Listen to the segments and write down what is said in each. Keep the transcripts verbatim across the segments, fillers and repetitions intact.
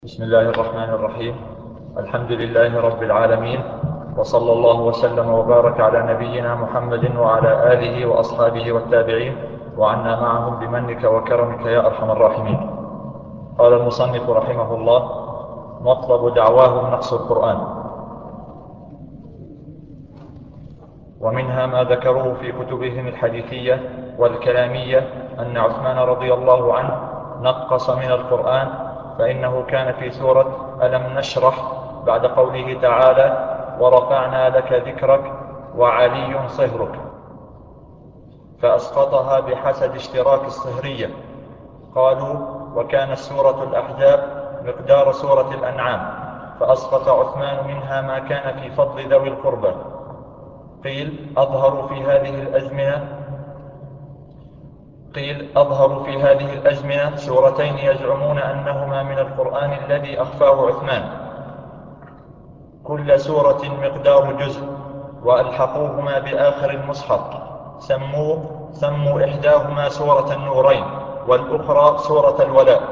بسم الله الرحمن الرحيم. الحمد لله رب العالمين، وصلى الله وسلم وبارك على نبينا محمد وعلى آله وأصحابه والتابعين، وعنا معهم بمنك وكرمك يا أرحم الراحمين. قال المصنف رحمه الله: مطلب دعواهم نقص القرآن. ومنها ما ذكروه في كتبهم الحديثية والكلامية أن عثمان رضي الله عنه نقص من القرآن، فإنه كان في سورة ألم نشرح بعد قوله تعالى: ورفعنا لك ذكرك وعلي صهرك، فأسقطها بحسب اشتراك الصهرية. قالوا: وكانت سورة الأحزاب مقدار سورة الأنعام، فأسقط عثمان منها ما كان في فضل ذوي القربى. قيل أظهر في هذه الأزمنة قيل أظهر في هذه الأزمنة سورتين يزعمون أنهما من القرآن الذي أخفاه عثمان، كل سورة مقدار جزء، وألحقوهما بآخر المصحف، سموا, سموا إحداهما سورة النورين والأخرى سورة الولاء.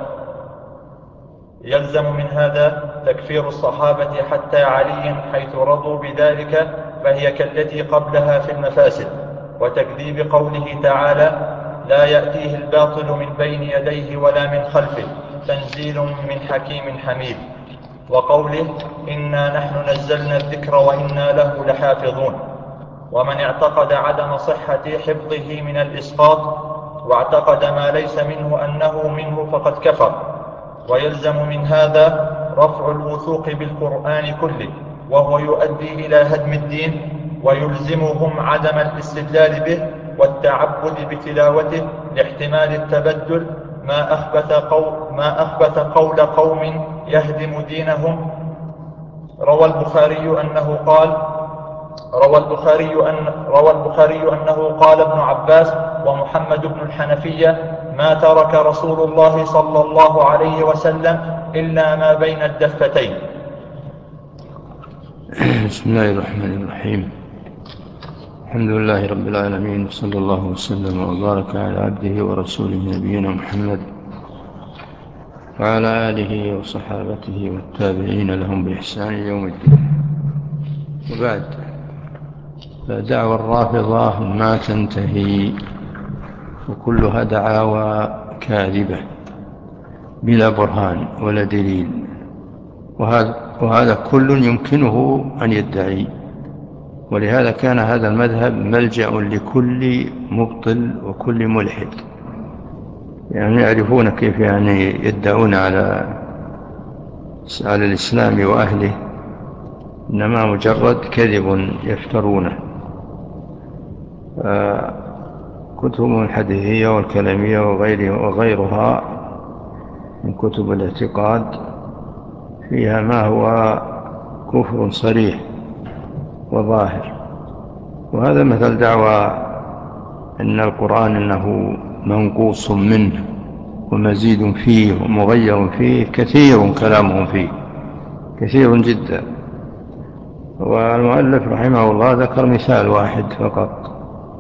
يلزم من هذا تكفير الصحابة حتى علي حيث رضوا بذلك، فهي كالتي قبلها في المفاسد، وتكذيب قوله تعالى: لا يأتيه الباطل من بين يديه ولا من خلفه، تنزيل من حكيم حميد. وقوله: إنا نحن نزلنا الذكر وإنا له لحافظون. ومن اعتقد عدم صحة حفظه من الإسقاط واعتقد ما ليس منه أنه منه فقد كفر. ويلزم من هذا رفع الوثوق بالقرآن كله، وهو يؤدي إلى هدم الدين، ويلزمهم عدم الاستدلال به والتعبد بتلاوته لاحتمال التبدل، ما أخبث قول, ما أخبث قول قوم يهدم دينهم. روى البخاري أنه قال روى البخاري, أن روى البخاري أنه قال ابن عباس ومحمد بن الحنفية: ما ترك رسول الله صلى الله عليه وسلم إلا ما بين الدفتين. بسم الله الرحمن الرحيم. الحمد لله رب العالمين، وصلى الله وسلم وبارك على عبده ورسوله نبينا محمد وعلى آله وصحابته والتابعين لهم بإحسان يوم الدين. وبعد، فدعوى الرافضة ما تنتهي، وكلها دعاوى كاذبة بلا برهان ولا دليل، وهذا, وهذا كل يمكنه أن يدعي. ولهذا كان هذا المذهب ملجأ لكل مبطل وكل ملحد، يعني يعرفون كيف يعني يدعون على على الإسلام وأهله، إنما مجرد كذب يفترونه. كتب الحديثية والكلامية وغيرها من كتب الاعتقاد فيها ما هو كفر صريح وظاهر. وهذا مثل دعوى أن القرآن أنه منقوص منه ومزيد فيه ومغير فيه، كثير كلامهم فيه، كثير جدا. والمؤلف رحمه الله ذكر مثال واحد فقط،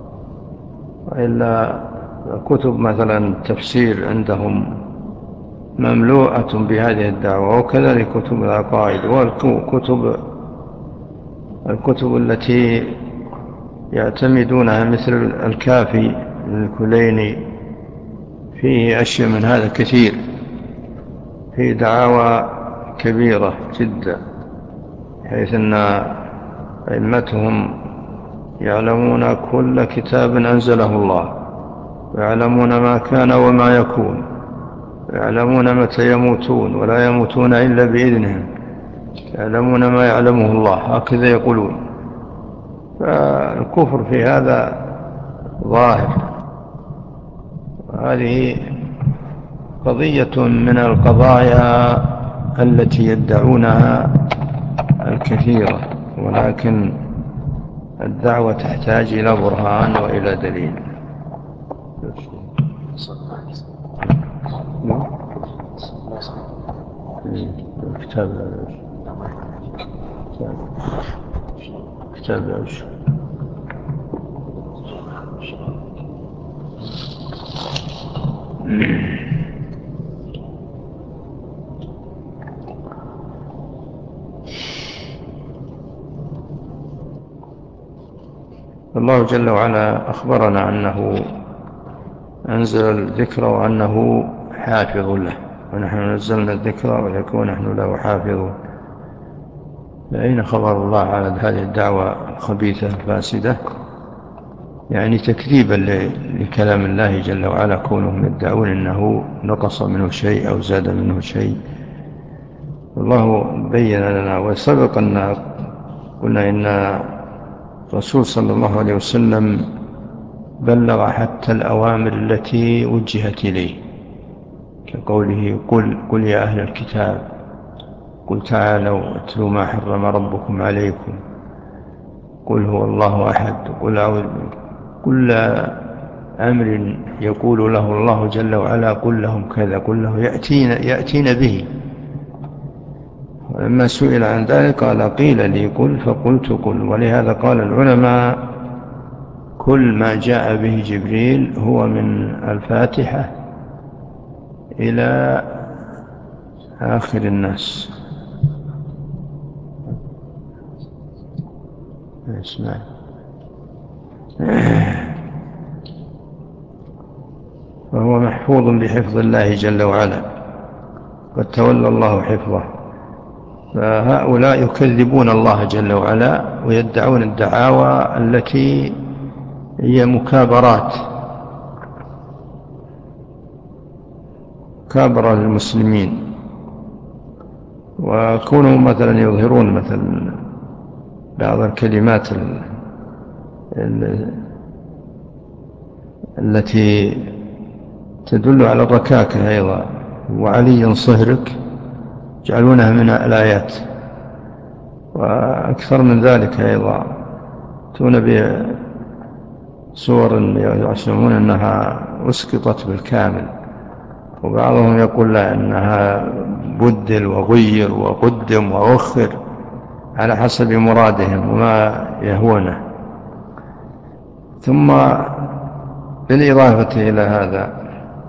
وإلا كتب مثلا التفسير عندهم مملوءة بهذه الدعوة، وكذلك كتب العقائد والكتب الكتب التي يعتمدونها مثل الكافي للكليني، فيه أشياء من هذا كثير، فيه دعاوى كبيرة جدا، حيث أن أئمتهم يعلمون كل كتاب أنزله الله، ويعلمون ما كان وما يكون، ويعلمون متى يموتون ولا يموتون إلا بإذنهم، يعلمون ما يعلمه الله، هكذا يقولون. فالكفر في هذا ظاهر. هذه قضية من القضايا التي يدعونها الكثيرة، ولكن الدعوة تحتاج إلى برهان وإلى دليل. كتاب كتاب العشر. الله جل وعلا أخبرنا أنه أنزل الذكر وأنه حافظ له، ونحن نزلنا الذكر ويكون نحن له حافظون. فأين خبر الله على هذه الدعوة الخبيثة الفاسدة؟ يعني تكذيبا لكلام الله جل وعلا، كونهم يدعون أنه نقص منه شيء أو زاد منه شيء. والله بين لنا وسبق أن قلنا إن الرسول صلى الله عليه وسلم بلغ حتى الأوامر التي وجهت إليه، كقوله قل, قل يا أهل الكتاب قل تعالوا اتلوا ما حرم ربكم عليكم، قل هو الله أحد، قل أعوذ. كل أمر يقول له الله جل وعلا قل لهم كذا، قل له يأتين, يأتين به. ولما سئل عن ذلك قال قيل لي قل فقلت قل. ولهذا قال العلماء كل ما جاء به جبريل هو من الفاتحة إلى آخر الناس. اسمع فهو محفوظ بحفظ الله جل وعلا، قد تولى الله حفظه. فهؤلاء يكذبون الله جل وعلا ويدعون الدعاوى التي هي مكابرات، مكابرة للمسلمين. وكونوا مثلا يظهرون مثلا بعض الكلمات ال ال التي تدل على الركاكة أيضا، وعلي صهرك، يجعلونها من الآيات. وأكثر من ذلك أيضا تون بصور يعلمون أنها أسقطت بالكامل، وبعضهم يقول لا أنها بدل وغير وقدم وأخر على حسب مرادهم وما يهونه. ثم بالإضافة إلى هذا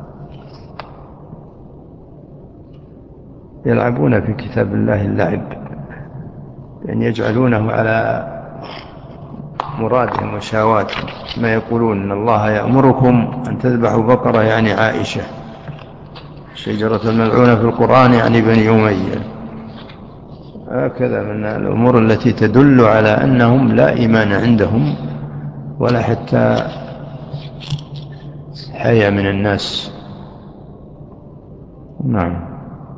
يلعبون في كتاب الله اللعب، يعني يجعلونه على مرادهم وشهواتهم. ما يقولون إن الله يأمركم أن تذبحوا بقرة، يعني عائشة، شجرة الملعونة في القرآن يعني بني أمية. هكذا من الأمور التي تدل على أنهم لا إيمان عندهم ولا حتى حياء من الناس. نعم.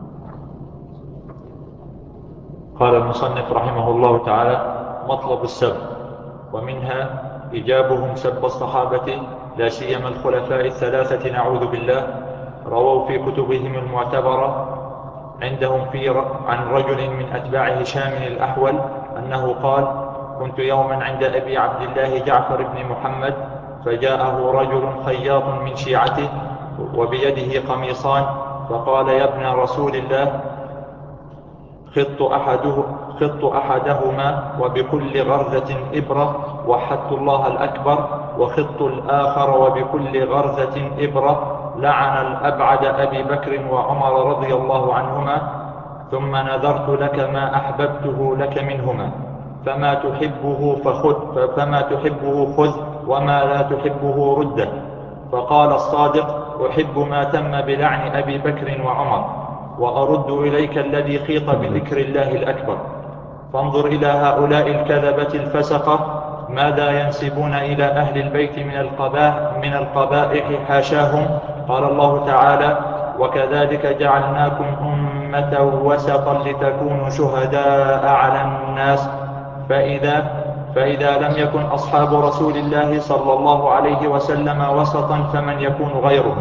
قال المصنف رحمه الله تعالى: مطلب السب، ومنها إيجابهم سب الصحابة لا سيما الخلفاء الثلاثة نعوذ بالله. رووا في كتبهم المعتبرة عندهم في عن رجل من أتباع هشام الأحول أنه قال: كنت يوما عند أبي عبد الله جعفر بن محمد، فجاءه رجل خياط من شيعته وبيده قميصان، فقال: يا ابن رسول الله، خط أحده خط أحدهما وبكل غرزة إبرة وحدت الله الأكبر، وخط الآخر وبكل غرزة إبرة لعن الأبعد أبي بكر وعمر رضي الله عنهما، ثم نذرت لك ما أحببته لك منهما، فما تحبه فخذ فما تحبه خذ وما لا تحبه رده. فقال الصادق: أحب ما تم بلعن أبي بكر وعمر، وأرد إليك الذي خيط بذكر الله الأكبر. فانظر إلى هؤلاء الكذبة الفسقة ماذا ينسبون إلى أهل البيت من القبائح من القبائح حاشاهم. قال الله تعالى: وكذلك جعلناكم أمة وسطا لتكونوا شهداء على الناس، فإذا فإذا لم يكن أصحاب رسول الله صلى الله عليه وسلم وسطا فمن يكون غيره.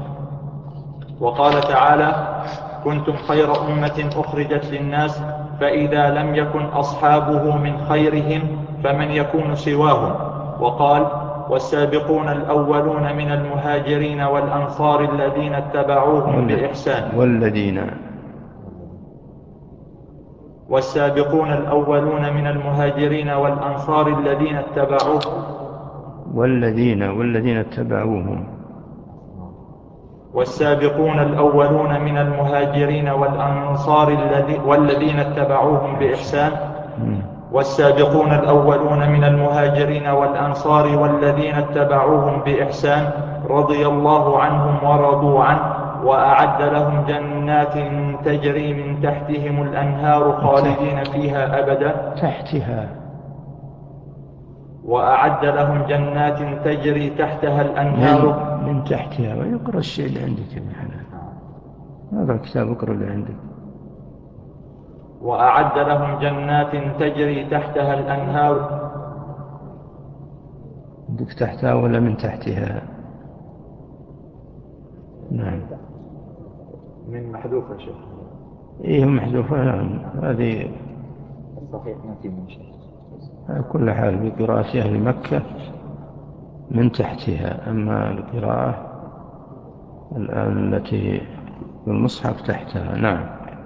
وقال تعالى: كنتم خير أمة أخرجت للناس، فإذا لم يكن أصحابه من خيرهم فمن يكون سواهم. وقال: والسابقون الأولون من المهاجرين والأنصار الذين اتبعوهم بإحسان والذين والسابقون الأولون من المهاجرين والأنصار الذين اتبعوهم والذين والذين اتبعوهم والسابقون الأولون من المهاجرين والأنصار والذين اتبعوهم بإحسان والسابقون الأولون من المهاجرين والأنصار والذين اتبعوهم بإحسان رضي الله عنهم ورضوا عنه وأعد لهم جنات تجري من تحتهم الأنهار خالدين فيها أبدا تحتها وأعد لهم جنات تجري تحتها الأنهار من, من تحتها. ويقرأ الشيء اللي عندك يا محمد، هذا الكتاب اقرأ اللي عندك. وأعد لهم جنات تجري تحتها الأنهار. عندك تحتها ولا من تحتها؟ نعم من محذوفة يا شيخ. إيه محذوفة. نعم هذه الصحيح ما في من شيء. على كل حال بقراءة أهل مكة من تحتها، أما القراءة الآن التي في المصحف تحتها. نعم.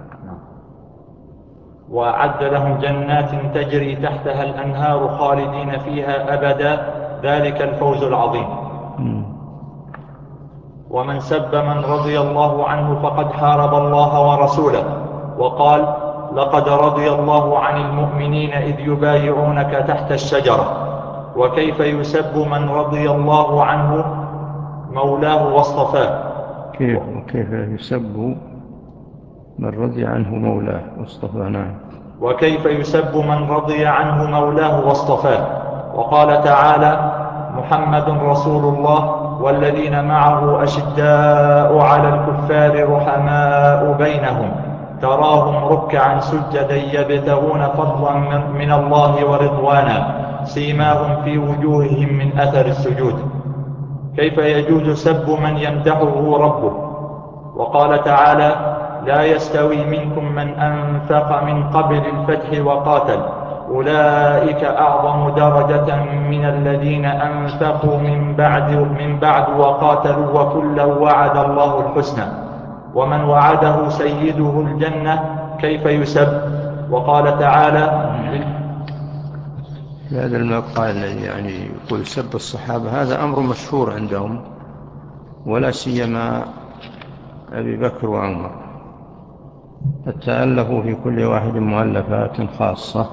وأعد لهم جنات تجري تحتها الأنهار خالدين فيها أبدا ذلك الفوز العظيم. م. ومن سب من رضي الله عنه فقد حارب الله ورسوله، وقال لقد رضي الله عن المؤمنين إذ يبايعونك تحت الشجرة. وكيف يسب من رضي الله عنه مولاه واصطفاه؟ كيف وكيف يسب من رضي عنه مولاه واصطفاه؟ نعم. وكيف يسب من رضي عنه مولاه واصطفاه؟ وقال تعالى محمد رسول الله والذين معه أشداء على الكفار رحماء بينهم تراهم ركعا سجدا يبتغون فضلا من الله ورضوانا سيماهم في وجوههم من أثر السجود. كيف يجوز سب من يمدحه ربه؟ وقال تعالى لا يستوي منكم من أنفق من قبل الفتح وقاتل أولئك أعظم درجة من الذين أنفقوا من بعد, من بعد وقاتلوا وكلا وعد الله الحسنى ومن وعده سيده الجنة كيف يسب؟ وقال تعالى هذا المقال يعني يقول سب الصحابة هذا أمر مشهور عندهم، ولا سيما أبي بكر وعمر، حتى ألفوا في كل واحد مؤلفات خاصة،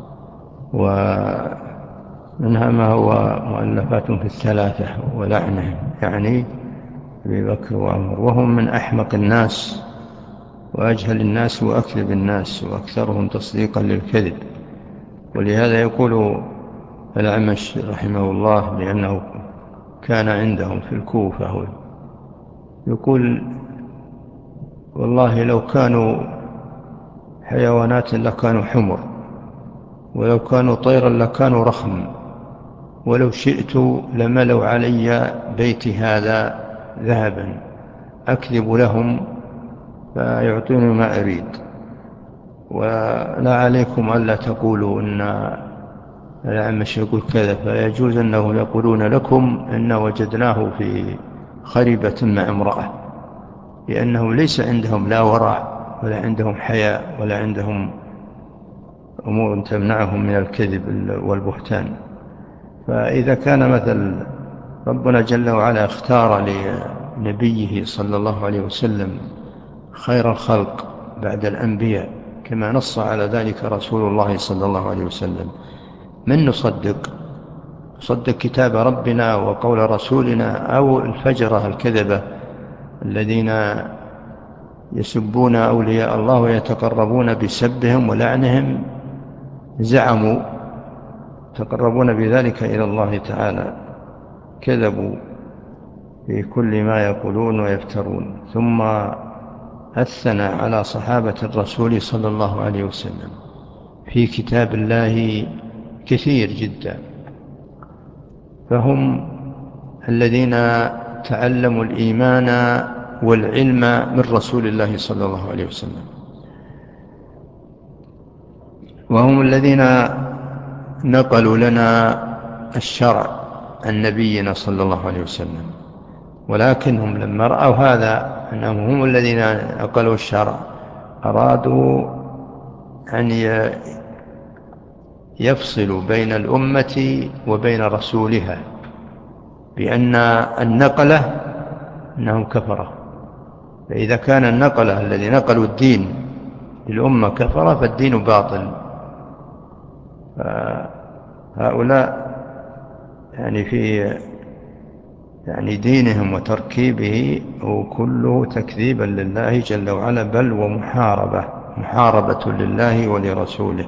ومنها ما هو مؤلفات في الثلاثة ولعنهم، يعني أبي بكر وعمر، وهم من أحمق الناس وأجهل الناس وأكذب الناس وأكثرهم تصديقا للكذب. ولهذا يقول الأعمش رحمه الله بأنه كان عندهم في الكوفة يقول والله لو كانوا حيوانات لكانوا حمر، ولو كانوا طيرا لكانوا رخم، ولو شئت لملوا علي بيتي هذا ذهبا أكذب لهم فيعطوني ما أريد، ولا عليكم ألا تقولوا إن الأعمش يقول كذا، فيجوز أنه يقولون لكم إن وجدناه في خريبة مع امرأة، لأنه ليس عندهم لا ورع ولا عندهم حياء ولا عندهم أمور تمنعهم من الكذب والبهتان. فإذا كان مثل ربنا جل وعلا اختار لنبيه صلى الله عليه وسلم خير الخلق بعد الأنبياء كما نص على ذلك رسول الله صلى الله عليه وسلم، من نصدق؟ نصدق كتاب ربنا وقول رسولنا أو الفجرة الكذبة الذين يسبون أولياء الله ويتقربون بسبهم ولعنهم، زعموا يتقربون بذلك إلى الله تعالى، كذبوا في كل ما يقولون ويفترون. ثم أثنى على صحابة الرسول صلى الله عليه وسلم في كتاب الله كثير جدا، فهم الذين تعلموا الإيمان والعلم من رسول الله صلى الله عليه وسلم، وهم الذين نقلوا لنا الشرع عن نبينا صلى الله عليه وسلم. ولكنهم لما رأوا هذا أنهم هم الذين نقلوا الشرع أرادوا أن يفصلوا بين الأمة وبين رسولها بأن النقلة أنهم كفرة، فإذا كان النقلة الذي نقلوا الدين للأمة كفرة فالدين باطل، هؤلاء يعني في يعني دينهم وتركيبه هو كله تكذيبا لله جل وعلا، بل ومحاربة محاربة لله ولرسوله.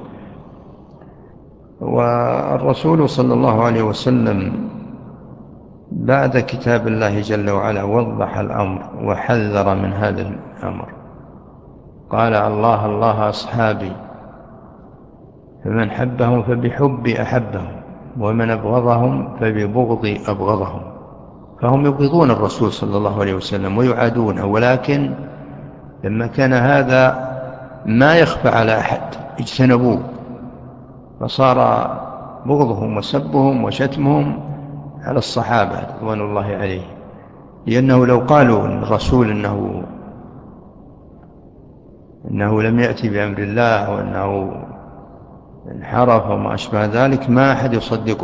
والرسول صلى الله عليه وسلم بعد كتاب الله جل وعلا وضح الأمر وحذر من هذا الأمر، قال الله الله أصحابي، فمن حبهم فبحبي أحبهم، ومن أبغضهم فببغضي أبغضهم. فهم يبغضون الرسول صلى الله عليه وسلم ويعادونه، ولكن لما كان هذا ما يخفى على أحد اجتنبوه، فصار بغضهم وسبهم وشتمهم على الصحابة رضوان الله عليهم، لأنه لو قالوا إن الرسول إنه, إنه لم يأتي بأمر الله وأنه انحرف وما أشبه ذلك ما أحد يصدقه.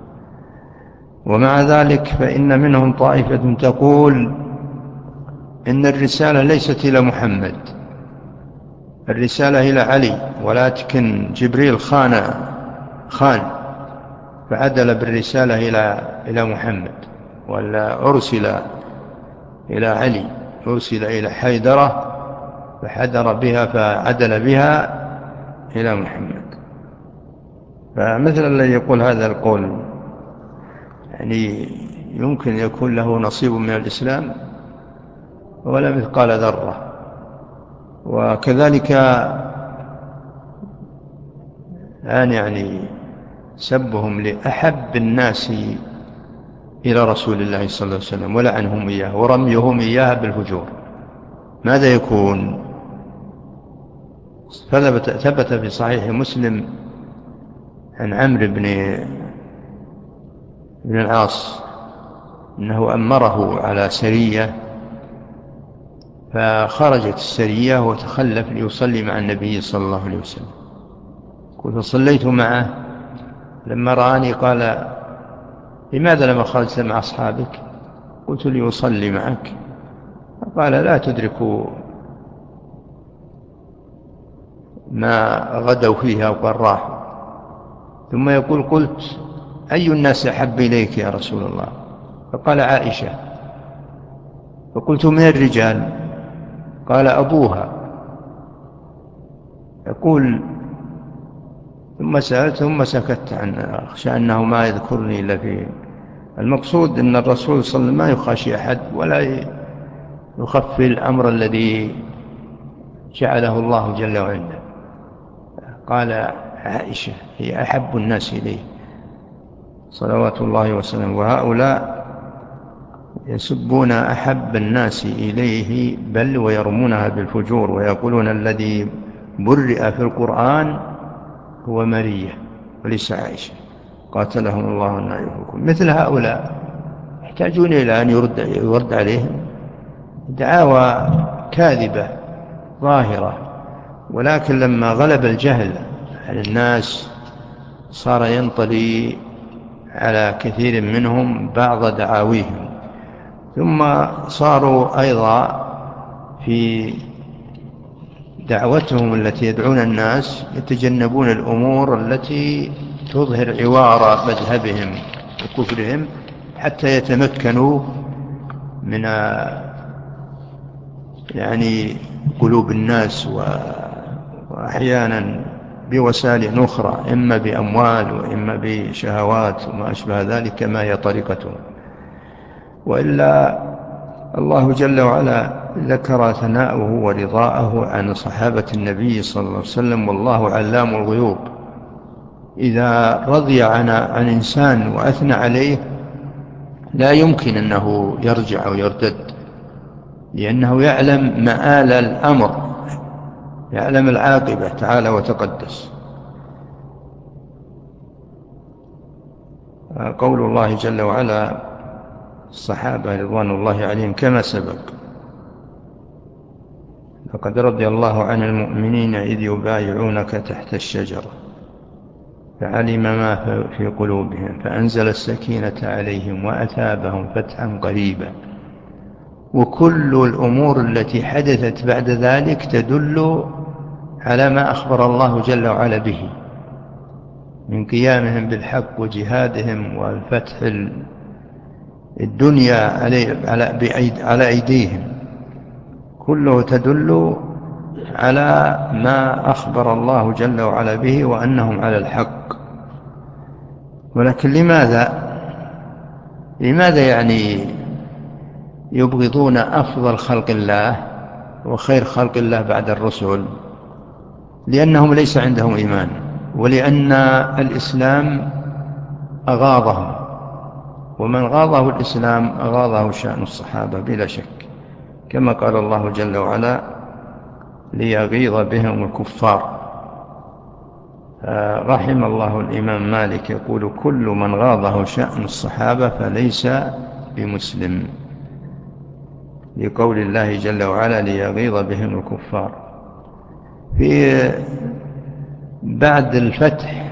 ومع ذلك فإن منهم طائفة تقول إن الرسالة ليست إلى محمد، الرسالة إلى علي، ولكن جبريل خان خان فعدل بالرسالة إلى إلى محمد، ولا أرسل إلى علي، أرسل إلى حيدرة فحدر بها فعدل بها إلى محمد. فمثل الذي يقول هذا القول يعني يمكن يكون له نصيب من الإسلام ولا مثقال ذرة. وكذلك الآن يعني سبهم لأحب الناس إلى رسول الله صلى الله عليه وسلم ولعنهم إياه ورميهم إياه بالفجور، ماذا يكون؟ فثبت ثبت في صحيح مسلم عن عمرو بن بن العاص أنه أمره على سرية، فخرجت السرية وتخلف ليصلي مع النبي صلى الله عليه وسلم. قلت فصليت معه، لما رآني قال لماذا لما خرجت مع أصحابك؟ قلت ليصلي معك. قال لا تدركوا ما غدوا فيها وقال راحوا. ثم يقول قلت أي الناس أحب إليك يا رسول الله؟ فقال عائشة. فقلت من الرجال؟ قال أبوها. يقول ثم سألت ثم سكت عنه أخشى أنه ما يذكرني إلا في المقصود أن الرسول صلى الله عليه وسلم ما يخاشي أحد ولا يخفي الأمر الذي جعله الله جل وعلا. قال عائشة هي أحب الناس إليه صلوات الله وسلامه. وهؤلاء يسبون أحب الناس إليه بل ويرمونها بالفجور، ويقولون الذي برئ في القرآن هو مرية وليس عائشة قاتلهم الله أن يفكون. مثل هؤلاء يحتاجون إلى أن يرد, يرد عليهم دعاوى كاذبة ظاهرة، ولكن لما غلب الجهل على الناس صار ينطلي على كثير منهم بعض دعاويهم، ثم صاروا أيضا في دعوتهم التي يدعون الناس يتجنبون الأمور التي تظهر عوار مذهبهم وكفرهم حتى يتمكنوا من يعني قلوب الناس، وأحيانا بوسائل أخرى إما بأموال وإما بشهوات وما أشبه ذلك كما هي طريقتهم. وإلا الله جل وعلا ذكر ثناؤه ورضاءه عن صحابة النبي صلى الله عليه وسلم، والله علام الغيوب. إذا رضي عن, عن إنسان وأثنى عليه لا يمكن أنه يرجع أو يرتد، لأنه يعلم مآل الأمر، يعلم العاقبة تعالى وتقدس. قول الله جل وعلا الصحابة رضوان الله عليهم كما سبق: لقد رضي الله عن المؤمنين إذ يبايعونك تحت الشجرة فعلم ما في قلوبهم فأنزل السكينة عليهم وأثابهم فتحا قريبا. وكل الأمور التي حدثت بعد ذلك تدل على ما أخبر الله جل وعلا به. من قيامهم بالحق وجهادهم والفتح الدنيا على أيديهم، كله تدل على ما أخبر الله جل وعلا به وأنهم على الحق. ولكن لماذا لماذا يعني يبغضون أفضل خلق الله وخير خلق الله بعد الرسل؟ لأنهم ليس عندهم إيمان، ولأن الإسلام أغاضهم، ومن غاضه الإسلام أغاضه شأن الصحابة بلا شك، كما قال الله جل وعلا ليغيظ بهم الكفار. رحم الله الإمام مالك يقول كل من غاضه شأن الصحابة فليس بمسلم، لقول الله جل وعلا ليغيظ بهم الكفار. في بعد الفتح،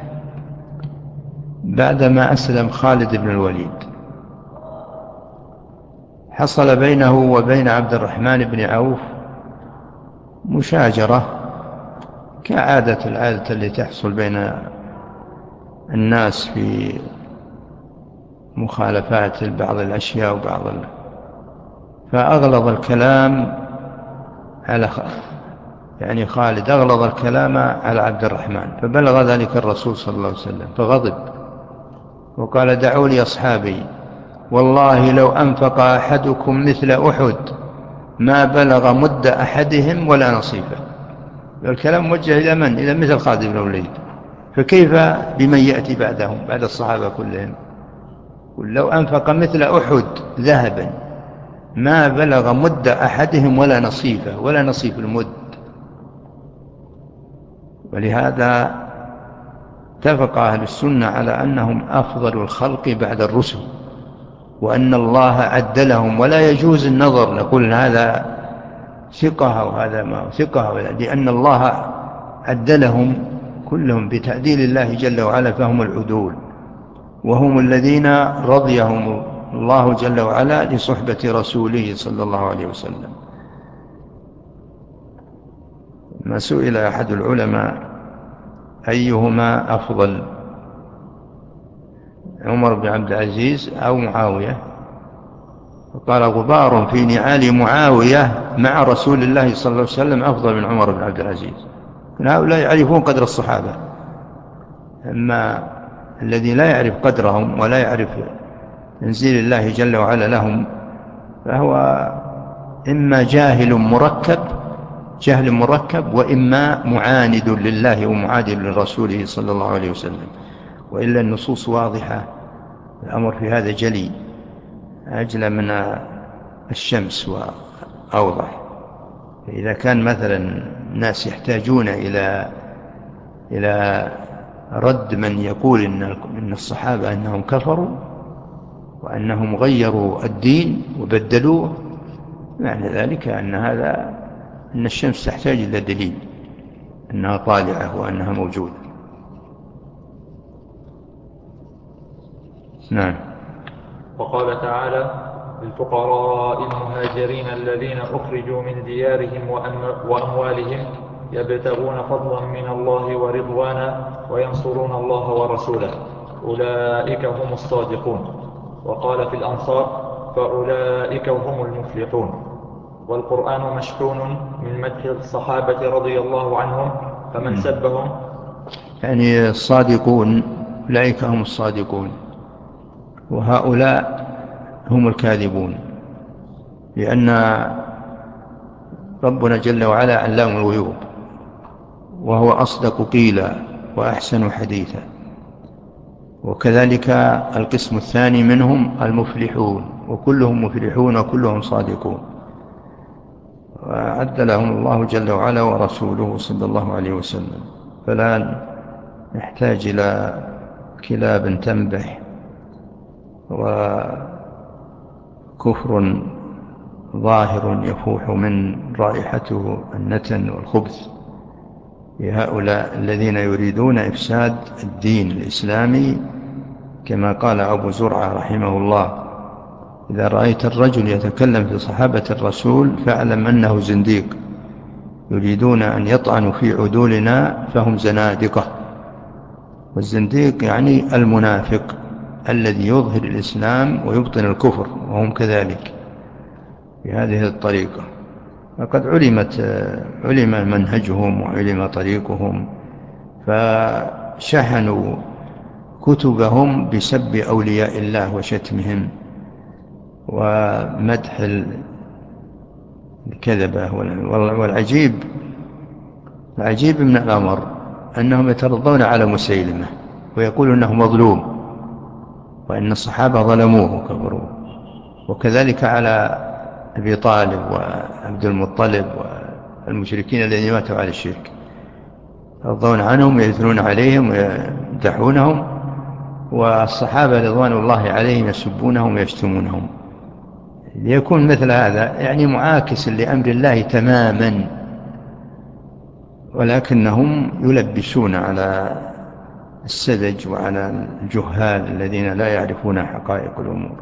بعدما أسلم خالد بن الوليد، حصل بينه وبين عبد الرحمن بن عوف مشاجرة كعادة العادة اللي تحصل بين الناس في مخالفات بعض الأشياء وبعض ال... فأغلظ الكلام على خ... يعني خالد أغلظ الكلام على عبد الرحمن، فبلغ ذلك الرسول صلى الله عليه وسلم فغضب وقال دعوا لي أصحابي، والله لو أنفق أحدكم مثل أحد ما بلغ مد أحدهم ولا نصيفه. الكلام موجه إلى من؟ إلى مثل خالد بن الوليد، فكيف بمن يأتي بعدهم بعد الصحابة كلهم؟ لو أنفق مثل أحد ذهبا ما بلغ مد أحدهم ولا نصيفه، ولا نصيف المد. ولهذا اتفق أهل السنة على أنهم أفضل الخلق بعد الرسل، وأن الله عدلهم، ولا يجوز النظر نقول هذا ثقة وهذا ما ثقة، لأن الله عدلهم كلهم بتعديل الله جل وعلا، فهم العدول، وهم الذين رضيهم الله جل وعلا لصحبة رسوله صلى الله عليه وسلم. ما سئل أحد العلماء أيهما أفضل، عمر بن عبد العزيز أو معاوية؟ فقال غبار في نعال معاوية مع رسول الله صلى الله عليه وسلم أفضل من عمر بن عبد العزيز. هؤلاء يعرفون قدر الصحابة، أما الذي لا يعرف قدرهم ولا يعرف تنزيل الله جل وعلا لهم فهو إما جاهل مركب جهل مركب، وإما معاند لله ومعادل لرسوله صلى الله عليه وسلم. وإلا النصوص واضحة، الأمر في هذا جلي أجل من الشمس وأوضح. إذا كان مثلا الناس يحتاجون إلى إلى رد من يقول إن الصحابة أنهم كفروا وأنهم غيروا الدين وبدلوه، معنى ذلك أن هذا أن الشمس تحتاج إلى دليل أنها طالعة وأنها موجودة. نعم. وقال تعالى للفقراء المهاجرين الذين أخرجوا من ديارهم وأموالهم يبتغون فضلا من الله ورضوانا وينصرون الله ورسوله أولئك هم الصادقون. وقال في الأنصار فأولئك هم المفلحون. والقرآن مشحون من مدح الصحابة رضي الله عنهم، فمن سبهم يعني الصادقون أولئك هم الصادقون، وهؤلاء هم الكاذبون، لأن ربنا جل وعلا علام الغيوب، وهو أصدق قيلا وأحسن حديثا. وكذلك القسم الثاني منهم المفلحون، وكلهم مفلحون وكلهم صادقون، وأعد لهم الله جل وعلا ورسوله صلى الله عليه وسلم. فلا نحتاج إلى كلاب تنبح وكفر ظاهر يفوح من رائحته النتن والخبث لهؤلاء الذين يريدون إفساد الدين الإسلامي، كما قال أبو زرعة رحمه الله إذا رأيت الرجل يتكلم في صحابة الرسول فاعلم أنه زنديق، يريدون أن يطعنوا في عدولنا فهم زنادقة. والزنديق يعني المنافق الذي يظهر الإسلام ويبطن الكفر، وهم كذلك بهذه الطريقة. وقد علمت علم منهجهم وعلم طريقهم، فشحنوا كتبهم بسب أولياء الله وشتمهم ومدح الكذبة. والعجيب العجيب من الأمر أنهم يترضون على مسيلمة ويقولون أنه مظلوم وأن الصحابة ظلموه وكفروه، وكذلك على أبي طالب وعبد المطلب والمشركين الذين ماتوا على الشرك، يرضون عنهم ويثنون عليهم ويمدحونهم، والصحابة رضوان الله عليهم يسبونهم ويشتمونهم. ليكون مثل هذا يعني معاكس لأمر الله تماما، ولكنهم يلبسون على السذج وعلى الجهال الذين لا يعرفون حقائق الأمور.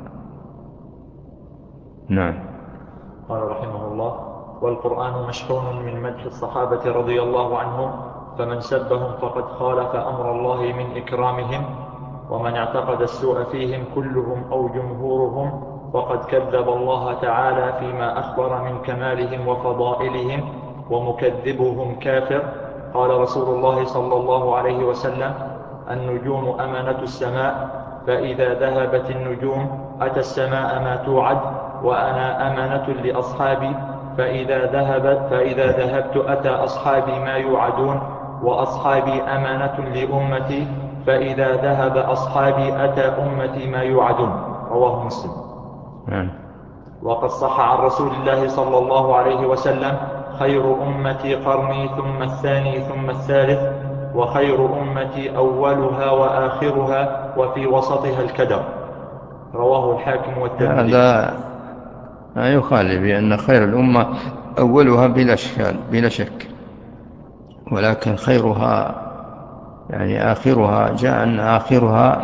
نعم. قال رحمه الله: والقرآن مشحون من مدح الصحابة رضي الله عنهم، فمن سبهم فقد خالف أمر الله من إكرامهم، ومن اعتقد السوء فيهم كلهم أو جمهورهم فقد كذب الله تعالى فيما أخبر من كمالهم وفضائلهم، ومكذبهم كافر. قال رسول الله صلى الله عليه وسلم: النجوم أمنة السماء، فإذا ذهبت النجوم أتى السماء ما توعد، وأنا أمنة لأصحابي، فإذا ذهبت فإذا ذهبت أتى أصحابي ما يوعدون، وأصحابي أمانة لأمتي، فإذا ذهب أصحابي أتى أمتي ما يوعدون. رواه مسلم. وقد صح عن رسول الله صلى الله عليه وسلم: خير أمتي قرني، ثم الثاني ثم الثالث، وخير أمتي أولها وآخرها، وفي وسطها الكدر. رواه الحاكم والترمذي. هذا لا يخالف بأن خير الأمة أولها بلا شك بلا شك، ولكن خيرها يعني آخرها، جاء أن آخرها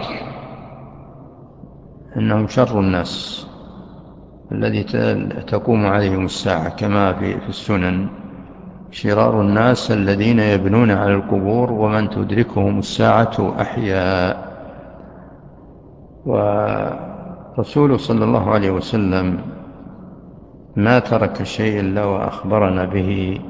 أنهم شر الناس الذي تقوم عليهم الساعة، كما في السنن: شرار الناس الذين يبنون على القبور ومن تدركهم الساعة أحياء. ورسول صلى الله عليه وسلم ما ترك شيء إلا وأخبرنا به،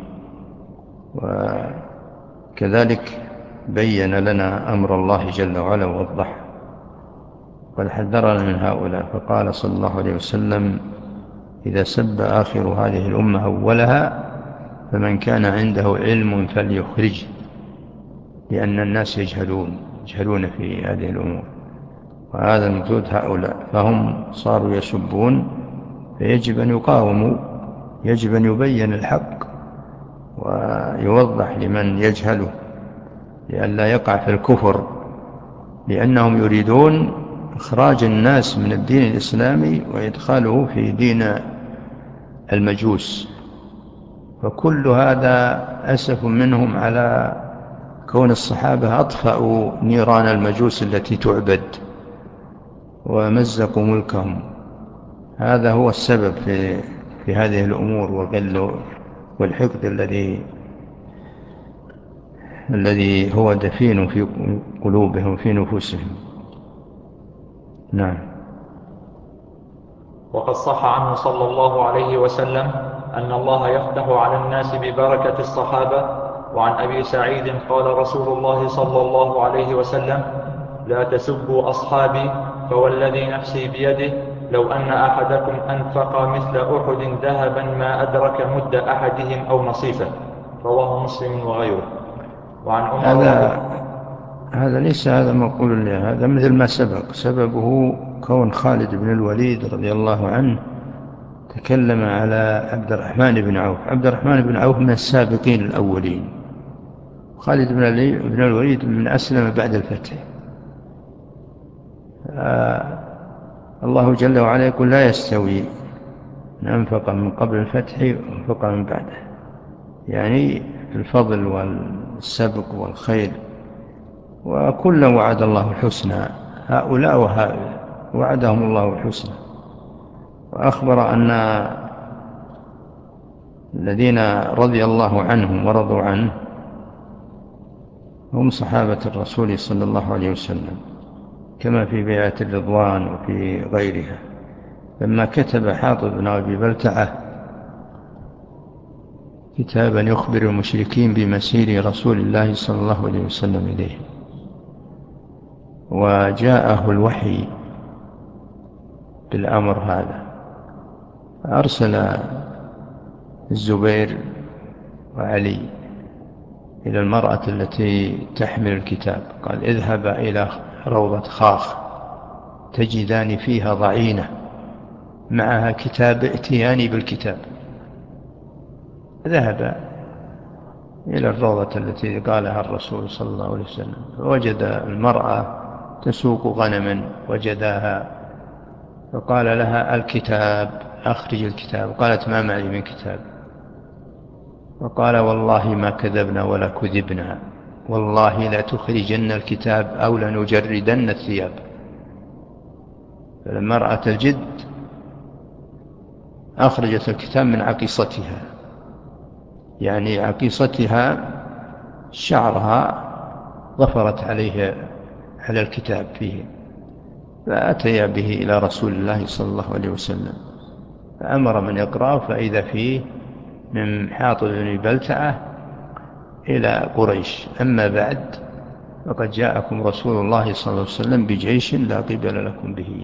وكذلك بين لنا أمر الله جل وعلا ووضح، قد حذرنا من هؤلاء، فقال صلى الله عليه وسلم: إذا سب آخر هذه الأمة أولها فمن كان عنده علم فليخرج، لأن الناس يجهلون يجهلون في هذه الأمور، وهذا المقصود هؤلاء، فهم صاروا يسبون، فيجب أن يقاوموا، يجب أن يبين الحق ويوضح لمن يجهله لئلا يقع في الكفر، لأنهم يريدون إخراج الناس من الدين الإسلامي وإدخاله في دين المجوس. فكل هذا أسف منهم على كون الصحابة أطفأوا نيران المجوس التي تعبد ومزقوا ملكهم. هذا هو السبب في, في هذه الأمور والغل والحقد الذي الذي هو دفين في قلوبهم في نفوسهم. نعم. وقد صح عنه صلى الله عليه وسلم أن الله يفتح على الناس ببركة الصحابة. وعن أبي سعيد قال رسول الله صلى الله عليه وسلم: لا تسبوا أصحابي، فوالذي نفسي بيده لو أن أحدكم أنفق مثل أحد ذهبا ما أدرك مد أحدهم أو نصيفه. رواه مسلم وغيره. وعن عمر هذا هذا ليس هذا مقول له، هذا مثل ما سبق. سببه كون خالد بن الوليد رضي الله عنه تكلم على عبد الرحمن بن عوف. عبد الرحمن بن عوف من السابقين الأولين، خالد بن الوليد من أسلم بعد الفتح. آه الله جل وعلا يقول: لا يستوي من أنفق من قبل الفتح وأنفق من بعده، يعني في الفضل والسبق والخير. وكلا وعد الله الحسنى، هؤلاء وهؤلاء وعدهم الله الحسنى. وأخبر أن الذين رضي الله عنهم ورضوا عنه هم صحابة الرسول صلى الله عليه وسلم كما في بيعة الرضوان وفي غيرها. لما كتب حاطب بن أبي بلتعة كتابا يخبر المشركين بمسير رسول الله صلى الله عليه وسلم إليه، وجاءه الوحي بالأمر هذا، أرسل الزبير وعلي إلى المرأة التي تحمل الكتاب، قال اذهبا إلى روضة خاخ تجدان فيها ضعينة معها كتاب ائتياني بالكتاب. ذهب إلى الروضة التي قالها الرسول صلى الله عليه وسلم، فوجد المرأة تسوق غنما وجداها، فقال لها الكتاب، أخرج الكتاب. قالت ما معي من كتاب. فقال والله ما كذبنا ولا كذبنا، والله لا تخرجن الكتاب أو لنجردن الثياب. فلما رأت الجد أخرجت الكتاب من عقيصتها، يعني عقيصتها شعرها ظفرت عليه على الكتاب فيه، فأتيا به إلى رسول الله صلى الله عليه وسلم، فأمر من يقرأه، فإذا فيه من حاطب بن بلتعة إلى قريش: أما بعد فقد جاءكم رسول الله صلى الله عليه وسلم بجيش لا قبل لكم به.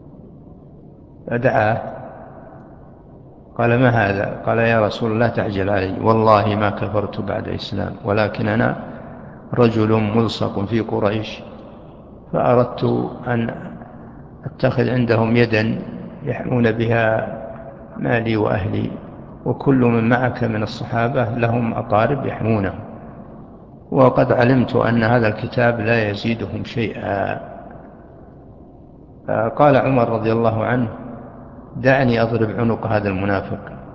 فدعاه قال ما هذا؟ قال يا رسول الله تعجل علي، والله ما كفرت بعد إسلام، ولكن أنا رجل ملصق في قريش، فأردت أن أتخذ عندهم يدا يحمون بها مالي وأهلي، وكل من معك من الصحابة لهم أقارب يحمونه، وقد علمت أن هذا الكتاب لا يزيدهم شيئا. قال عمر رضي الله عنه دعني أضرب عنق هذا المنافق.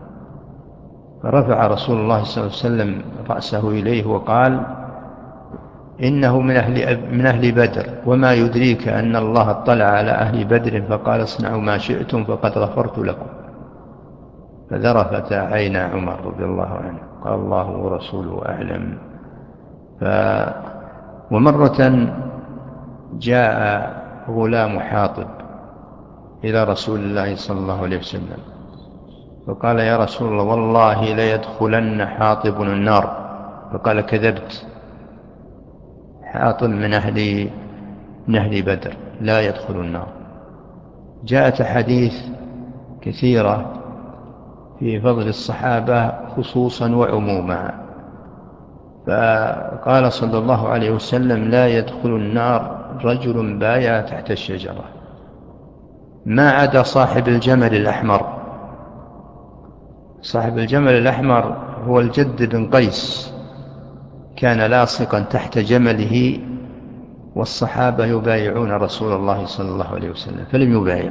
فرفع رسول الله صلى الله عليه وسلم رأسه إليه وقال إنه من أهل, من أهل بدر، وما يدريك أن الله اطلع على أهل بدر فقال اصنعوا ما شئتم فقد غفرت لكم. فذرفت عين عمر رضي الله عنه، قال الله ورسوله أعلم. ف... ومرة جاء غلام حاطب إلى رسول الله صلى الله عليه وسلم فقال يا رسول الله والله ليدخلن حاطب النار. فقال كذبت، حاطب من أهل من أهل بدر لا يدخل النار. جاءت حديث كثيرة في فضل الصحابة خصوصا وعموما، فقال صلى الله عليه وسلم لا يدخل النار رجل بايع تحت الشجرة ما عدا صاحب الجمل الأحمر. صاحب الجمل الأحمر هو الجد بن قيس، كان لاصقا تحت جمله والصحابة يبايعون رسول الله صلى الله عليه وسلم فلم يبايع.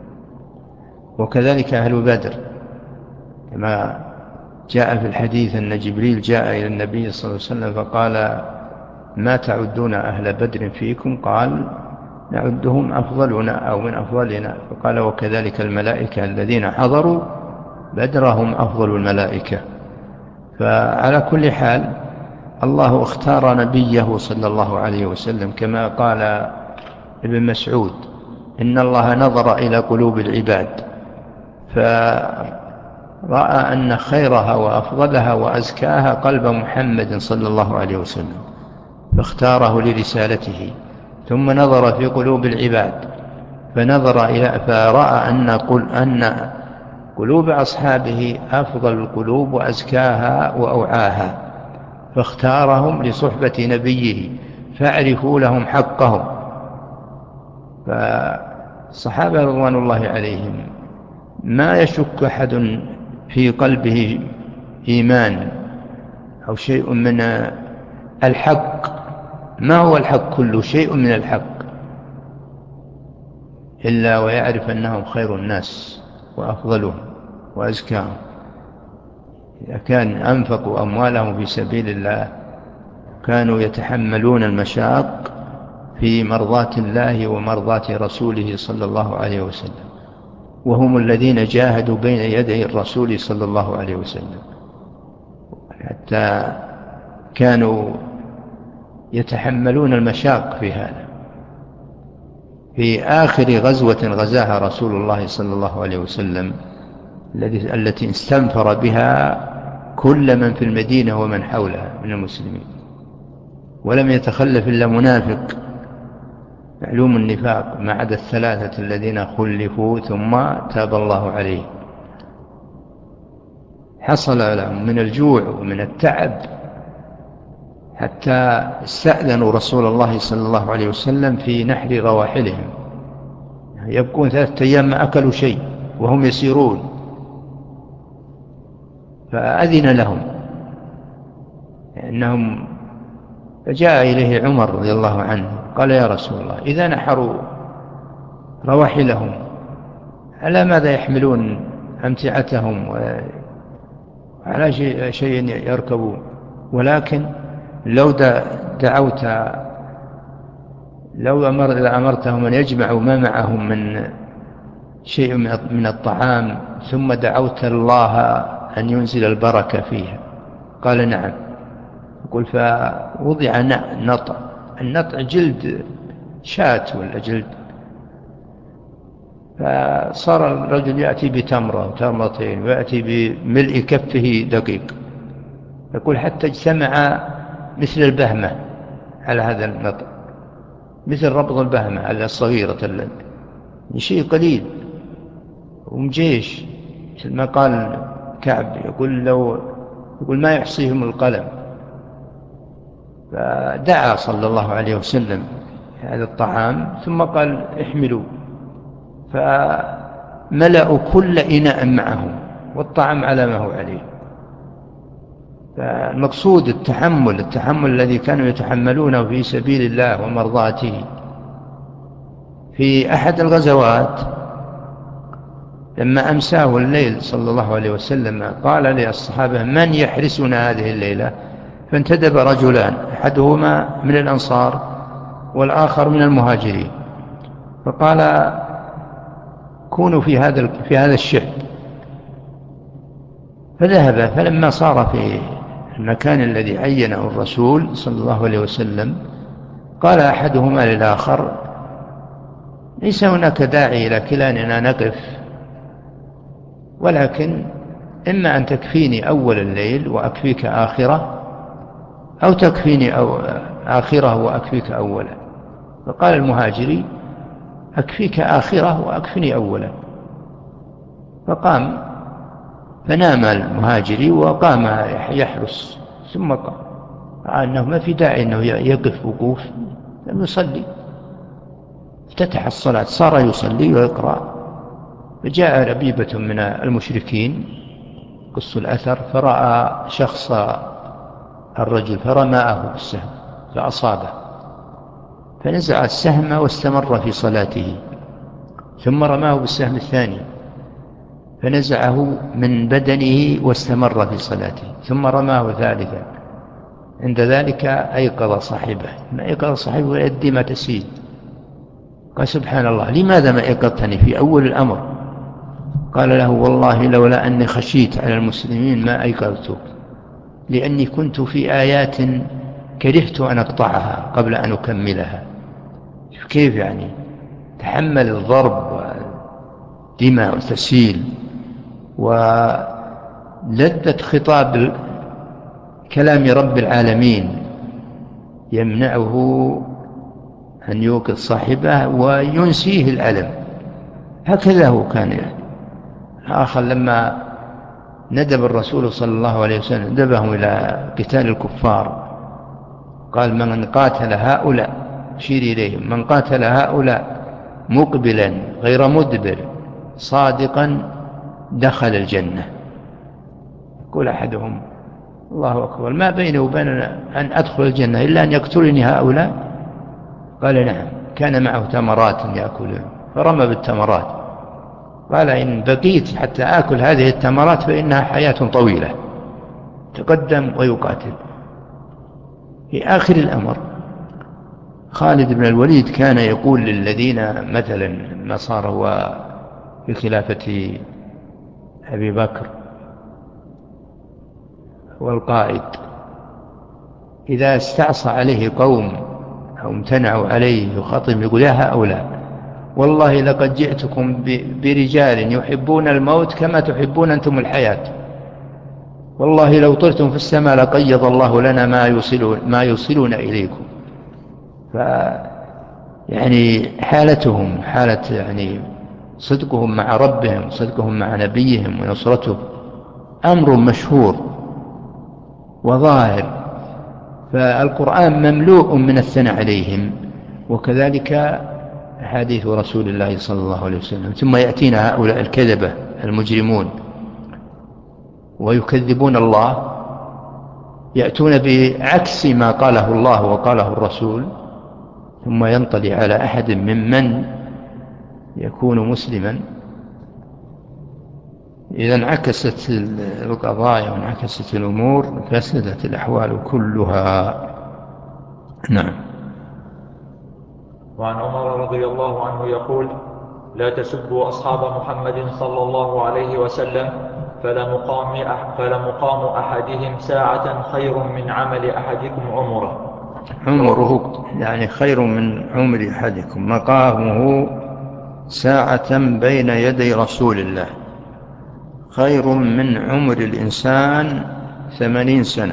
وكذلك أهل بدر كما جاء في الحديث أن جبريل جاء إلى النبي صلى الله عليه وسلم فقال ما تعدون أهل بدر فيكم؟ قال نعدهم أفضلنا أو من أفضلنا. فقال وكذلك الملائكة الذين حضروا بدرهم أفضل الملائكة. فعلى كل حال الله اختار نبيه صلى الله عليه وسلم كما قال ابن مسعود إن الله نظر إلى قلوب العباد فرأى أن خيرها وأفضلها وأزكاها قلب محمد صلى الله عليه وسلم فاختاره لرسالته. ثم نظر في قلوب العباد فنظر إلى فرأى أن, قل أن قلوب أصحابه أفضل القلوب وأزكاها وأوعاها فاختارهم لصحبة نبيه فاعرفوا لهم حقهم. فالصحابة رضوان الله عليهم ما يشك أحد في قلبه إيمان أو شيء من الحق. ما هو الحق؟ كل شيء من الحق إلا ويعرف أنهم خير الناس وأفضلهم وأزكاهم. إذا كان أنفقوا أموالهم في سبيل الله كانوا يتحملون المشاق في مرضاة الله ومرضاة رسوله صلى الله عليه وسلم، وهم الذين جاهدوا بين يدي الرسول صلى الله عليه وسلم حتى كانوا يتحملون المشاق في هذا. في آخر غزوة غزاها رسول الله صلى الله عليه وسلم التي استنفر بها كل من في المدينة ومن حولها من المسلمين، ولم يتخلف إلا منافق معلوم النفاق ما عدا الثلاثة الذين خلفوا ثم تاب الله عليه. حصل لهم من الجوع ومن التعب حتى استأذنوا رسول الله صلى الله عليه وسلم في نحر رواحلهم، يبقون ثلاثة أيام ما أكلوا شيء وهم يسيرون، فأذن لهم إنهم. فجاء إليه عمر رضي الله عنه قال: يا رسول الله، إذا نحروا رواحلهم على ماذا يحملون أمتعتهم وعلى شيء يركبون؟ ولكن لو دعوت لو أمر إذا أمرتهم أن يجمعوا ما معهم من شيء من الطعام ثم دعوت الله أن ينزل البركة فيها. قال: نعم. يقول: فوضع نطع، النطع جلد شاة ولا جلد، فصار الرجل يأتي بتمرة وتمرتين ويأتي بملء كفه دقيق. يقول: حتى اجتمع مثل البهمة على هذا النطع، مثل ربط البهمة على الصغيرة، شيء قليل ومجيش، مثل ما قال كعب يقول: لو يقول ما يحصيهم القلم. فدعا صلى الله عليه وسلم هذا الطعام ثم قال: احملوا، فملأوا كل إناء معهم والطعام على ما هو عليه. فالمقصود التحمل التحمل الذي كانوا يتحملونه في سبيل الله ومرضاته. في أحد الغزوات لما أمساه الليل صلى الله عليه وسلم قال للصحابة: من يحرسنا هذه الليلة؟ فانتدب رجلان، أحدهما من الأنصار والآخر من المهاجرين، فقال: كونوا في هذا في هذا الشعب. فذهب، فلما صار في المكان الذي عينه الرسول صلى الله عليه وسلم قال أحدهما للآخر: ليس هناك داعي إلى كلاننا نقف، ولكن إما أن تكفيني أول الليل وأكفيك آخرة، أو تكفيني أو آخرة وأكفيك أولا. فقال المهاجري: أكفيك آخرة وأكفني أولا. فقام فنام المهاجري وقام يحرس، ثم قام رأى أنه ما في داعي أنه يقف وقوف، لم يصلي. افتتح الصلاة، صار يصلي ويقرأ. فجاء ربيبة من المشركين قص الأثر فرأى شخص الرجل فرماه بالسهم فأصابه، فنزع السهم واستمر في صلاته، ثم رماه بالسهم الثاني فنزعه من بدنه واستمر في صلاته، ثم رماه ثالثا. عند ذلك أيقظ صاحبه، ما أيقظ صاحبه يدي ما تسيل. قال: سبحان الله، لماذا ما أيقظتني في أول الأمر؟ قال له: والله لولا أني خشيت على المسلمين ما أيقظتك، لأني كنت في آيات كرهت أن أقطعها قبل أن أكملها. كيف يعني تحمل الضرب ودماء وتسيل ولذة خطاب كلام رب العالمين يمنعه أن يوقظ صاحبه وينسيه الألم. هكذا هو كان يعني. آخر لما ندب الرسول صلى الله عليه وسلم ندبهم إلى قتال الكفار قال: من قاتل هؤلاء، شير إليهم، من قاتل هؤلاء مقبلا غير مدبر صادقا دخل الجنة. يقول أحدهم: الله أكبر، ما بيني وبين أن أدخل الجنة إلا أن يقتلني هؤلاء؟ قال: نعم، كان معه تمرات يأكلها فرمى بالتمرات، قال: إن بقيت حتى آكل هذه التمرات فإنها حياة طويلة. تقدم ويقاتل. في آخر الأمر خالد بن الوليد كان يقول للذين مثلا ما صار هو في خلافة أبي بكر والقائد، إذا استعصى عليه قوم أو امتنعوا عليه يخاطب يقول يا هؤلاء والله لقد جئتكم برجال يحبون الموت كما تحبون أنتم الحياة، والله لو طرتم في السماء لقيض الله لنا ما يوصلون ما يوصلون إليكم. ف يعني حالتهم حالة يعني صدقهم مع ربهم، صدقهم مع نبيهم ونصرته أمر مشهور وظاهر، فالقرآن مملوء من الثناء عليهم، وكذلك حديث رسول الله صلى الله عليه وسلم. ثم يأتينا هؤلاء الكذبة المجرمون ويكذبون الله، يأتون بعكس ما قاله الله وقاله الرسول، ثم ينطلي على أحد ممن يكون مسلما. إذا انعكست القضايا وانعكست الأمور فسدت الأحوال كلها. نعم. وعن عمر رضي الله عنه يقول: لا تسبوا أصحاب محمد صلى الله عليه وسلم فلمقام, أح فلمقام أحدهم ساعة خير من عمل أحدكم عمره. عمره يعني خير من عمر أحدكم، مقامه ساعة بين يدي رسول الله خير من عمر الإنسان ثمانين سنة.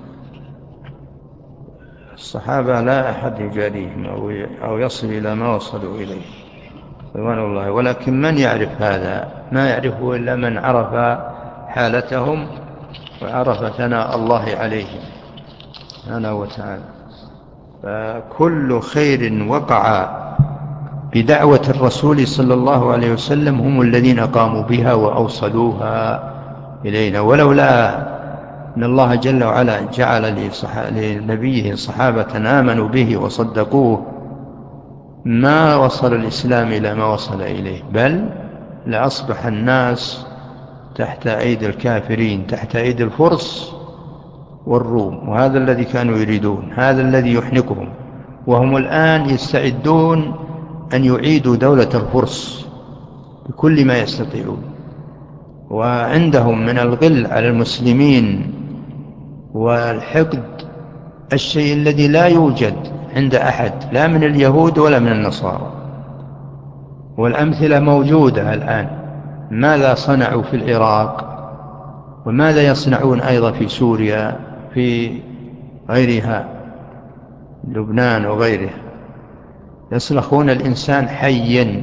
الصحابة لا أحد يجاريهم أو يصل إلى ما وصلوا إليه سبحان الله، ولكن من يعرف هذا؟ ما يعرفه إلا من عرف حالتهم وعرف ثناء الله عليهم سبحانه وتعالى. فكل خير وقع بدعوة الرسول صلى الله عليه وسلم هم الذين قاموا بها وأوصلوها إلينا، ولولا أن الله جل وعلا جعل لنبيه صحابة آمنوا به وصدقوه ما وصل الإسلام إلى ما وصل إليه، بل لأصبح الناس تحت أيدي الكافرين، تحت أيدي الفرس والروم، وهذا الذي كانوا يريدون، هذا الذي يحنكهم، وهم الآن يستعدون أن يعيدوا دولة الفرس بكل ما يستطيعون، وعندهم من الغل على المسلمين والحقد الشيء الذي لا يوجد عند أحد لا من اليهود ولا من النصارى، والأمثلة موجودة الآن. ماذا صنعوا في العراق وماذا يصنعون أيضا في سوريا في غيرها، لبنان وغيرها، يسلخون الإنسان حيا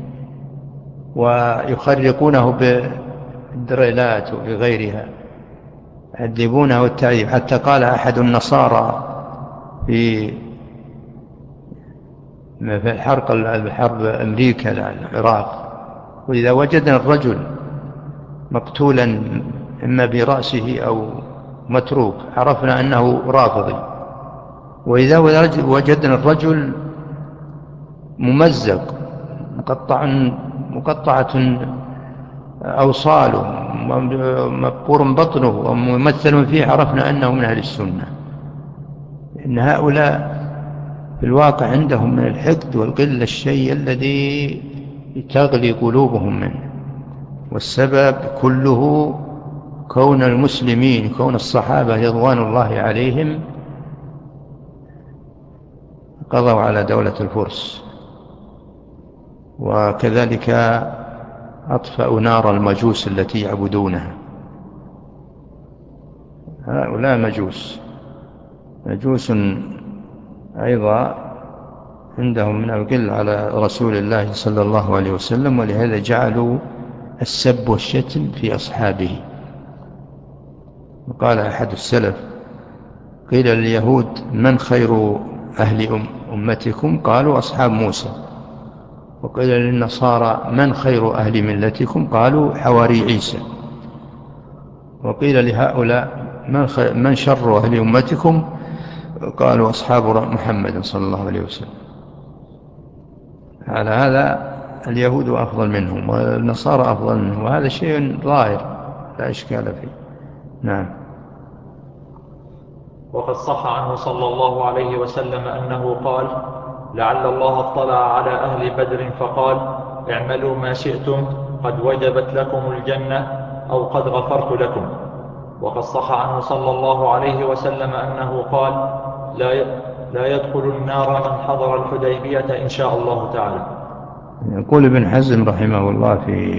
ويخرقونه بالدريلات وبغيرها، يعذبونه والتعذيب. حتى قال أحد النصارى في في الحرب الحرب أمريكا العراق: وإذا وجدنا الرجل مقتولا إما برأسه أو متروك عرفنا أنه رافضي، وإذا وجدنا الرجل ممزق مقطع مقطعة أوصاله مبقور بطنه وممثل فيه عرفنا أنه من أهل السنة. إن هؤلاء في الواقع عندهم من الحقد والغل الشيء الذي تغلي قلوبهم منه، والسبب كله كون المسلمين كون الصحابة رضوان الله عليهم قضوا على دولة الفرس، وكذلك أطفأوا نار المجوس التي يعبدونها. هؤلاء مجوس مجوس أيضا عندهم من الغل على رسول الله صلى الله عليه وسلم، ولهذا جعلوا السب والشتم في أصحابه. وقال أحد السلف: قيل لليهود من خير أهل أمتكم؟ قالوا أصحاب موسى. وقيل للنصارى من خير أهل ملتكم؟ قالوا حواري عيسى. وقيل لهؤلاء من, من شر أهل أمتكم؟ قالوا أصحاب محمد صلى الله عليه وسلم. على هذا اليهود أفضل منهم والنصارى أفضل منهم، وهذا شيء ظاهر لا إشكال فيه. نعم. وقد صح عنه صلى الله عليه وسلم أنه قال: لعل الله اطلع على أهل بدر فقال: اعملوا ما شئتم قد وجبت لكم الجنة أو قد غفرت لكم. وقد صح عنه صلى الله عليه وسلم أنه قال لا لا يدخل النار من حضر الحديبية إن شاء الله تعالى. يقول ابن حزم رحمه الله في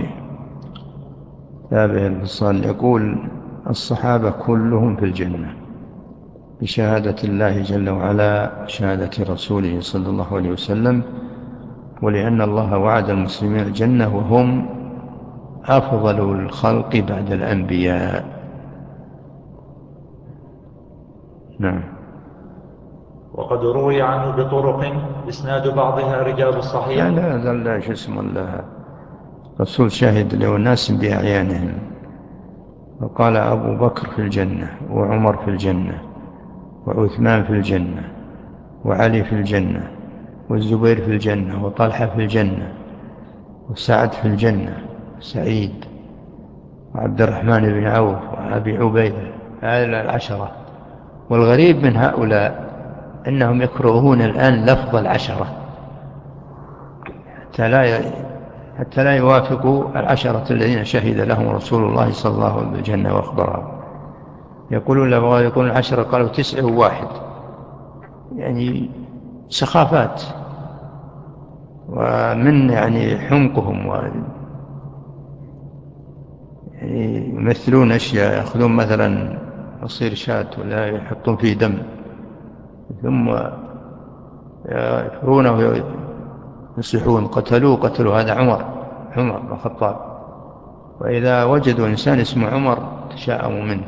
كتابه الفصال، يقول الصحابة كلهم في الجنة بشهادة الله جل وعلا شهادة رسوله صلى الله عليه وسلم، ولأن الله وعد المسلمين الجنة وهم أفضل الخلق بعد الأنبياء. نعم. وقد روي عنه بطرق إسناد بعضها رجال الصحيح. لا لا لا شو اسمه الله رسول شاهد له الناس بأعيانهم، وقال أبو بكر في الجنة، وعمر في الجنة، وعثمان في الجنة، وعلي في الجنة، والزبير في الجنة، وطلحة في الجنة، وسعد في الجنة، سعيد، وعبد الرحمن بن عوف، وأبي عبيدة، هذه العشرة. والغريب من هؤلاء أنهم يكرهون الآن لفظ العشرة حتى لا حتى لا يوافقوا العشرة الذين شهد لهم رسول الله صلى الله عليه وسلم بالجنة وأخبرهم. يقولون لما يقولون العشرة قالوا تسعة وواحد، يعني سخافات، ومن يعني حمقهم، و يعني يمثلون أشياء، يأخذون مثلا عصير شاة ولا يحطون فيه دم ثم يفرونه ويصيحون قتلوه قتلوا هذا عمر عمر بن الخطاب. وإذا وجدوا إنسان اسمه عمر تشاءموا منه،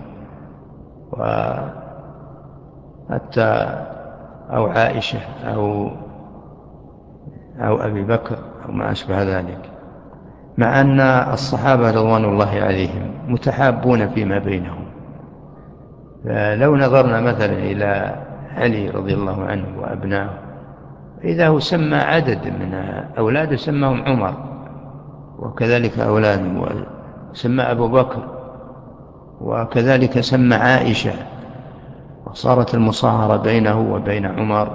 وحتى أو عائشة أو أو أبي بكر أو ما أشبه ذلك، مع أن الصحابة رضوان الله عليهم متحابون فيما بينهم. فلو نظرنا مثلا إلى علي رضي الله عنه وأبنائه، إذا هو سمى عدد من أولاده سماهم عمر، وكذلك أولاده، وسمى أبو بكر، وكذلك سمى عائشة، وصارت المصاهرة بينه وبين عمر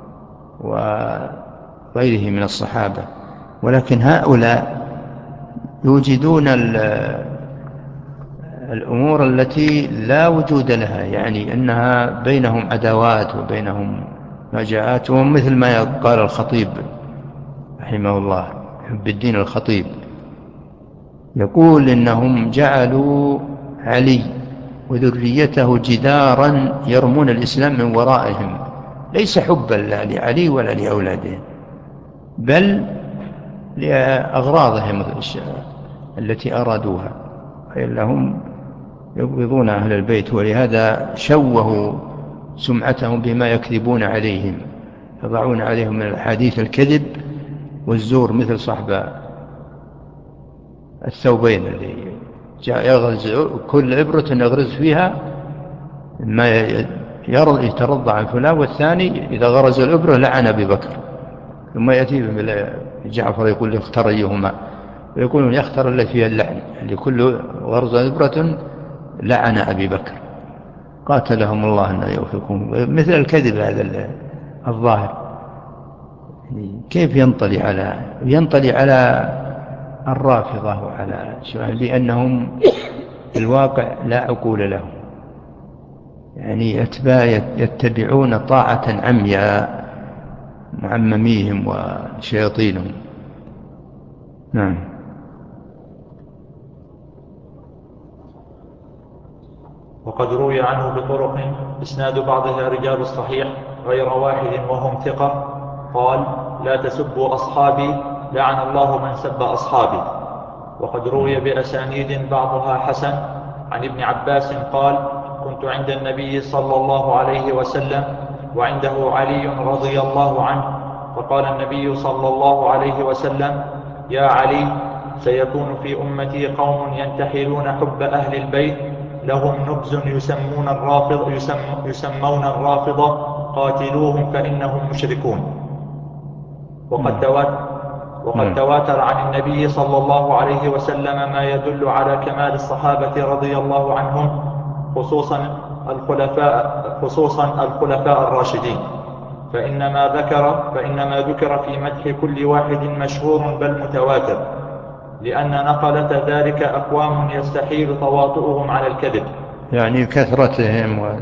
وغيره من الصحابة. ولكن هؤلاء يوجدون الأمور التي لا وجود لها، يعني أنها بينهم عداوات وبينهم مجاعات. ومثل ما قال الخطيب رحمه الله حب الدين الخطيب، يقول إنهم جعلوا علي وذريته جدارا يرمون الإسلام من ورائهم، ليس حبا لا لعلي ولا لأولاده، بل لأغراضهم التي أرادوها، إلا هم يبغضون أهل البيت، ولهذا شوهوا سمعتهم بما يكذبون عليهم، يضعون عليهم من الحديث الكذب والزور، مثل صاحب الثوبين اللي جاء يغرز كل إبرة يغرز فيها ما يترضى عن فلان، والثاني إذا غرز الإبرة لعن أبي بكر، ثم يأتي جعفر يقول اختر أيهما، ويقولون يختار اللي فيها اللعن، اللي كل غرز إبرة لعن أبي بكر، قاتلهم الله أن يوفقهم. مثل الكذب هذا الظاهر، كيف ينطلي على ينطلي على الرافضة وعلى شيء، لأنهم الواقع لا عقول لهم، يعني يتبعون طاعة عمياء معمميهم وشياطينهم. نعم. وقد روي عنه بطرق إسناد بعضها رجال الصحيح غير واحد وهم ثقة، قال لا تسبوا أصحابي لعن الله من سب أصحابي. وقد روي بأسانيد بعضها حسن عن ابن عباس قال كنت عند النبي صلى الله عليه وسلم وعنده علي رضي الله عنه، فقال النبي صلى الله عليه وسلم يا علي سيكون في أمتي قوم ينتحلون حب أهل البيت، لهم نبز يسمون الرافض يسم يسمون الرافضة، قاتلوهم فإنهم مشركون. وقد تواتر وقد تواتر عن النبي صلى الله عليه وسلم ما يدل على كمال الصحابة رضي الله عنهم، خصوصا الخلفاء خصوصا الخلفاء الراشدين، فإنما ذكر فإنما ذكر في مدح كل واحد مشهور بل متواتر، لأن نقلة ذلك أقوام يستحيل تواطؤهم على الكذب، يعني كثرتهم و...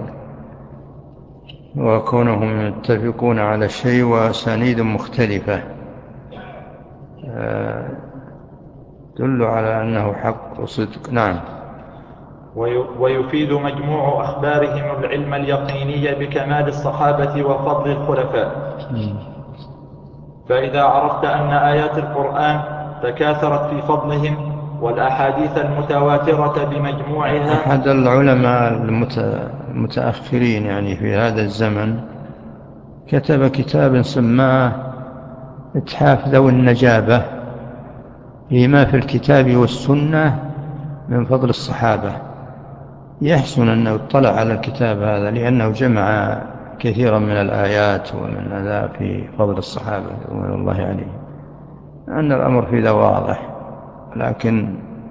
وكونهم يتفقون على شيء وأسانيد مختلفة دل على أنه حق وصدق. نعم. ويفيد مجموع أخبارهم العلم اليقيني بكمال الصحابة وفضل الخلفاء. فإذا عرفت أن آيات القرآن تكاثرت في فضلهم والأحاديث المتواترة بمجموعها. أحد العلماء المتأخرين يعني في هذا الزمن كتب كتابا سماه إتحاف ذوي النجابة فيما في الكتاب والسنة من فضل الصحابة. يحسن أنه اطلع على الكتاب هذا لأنه جمع كثيرا من الآيات ومن هذا في فضل الصحابة رضوان الله عليهم. أن الأمر في ذا واضح، لكن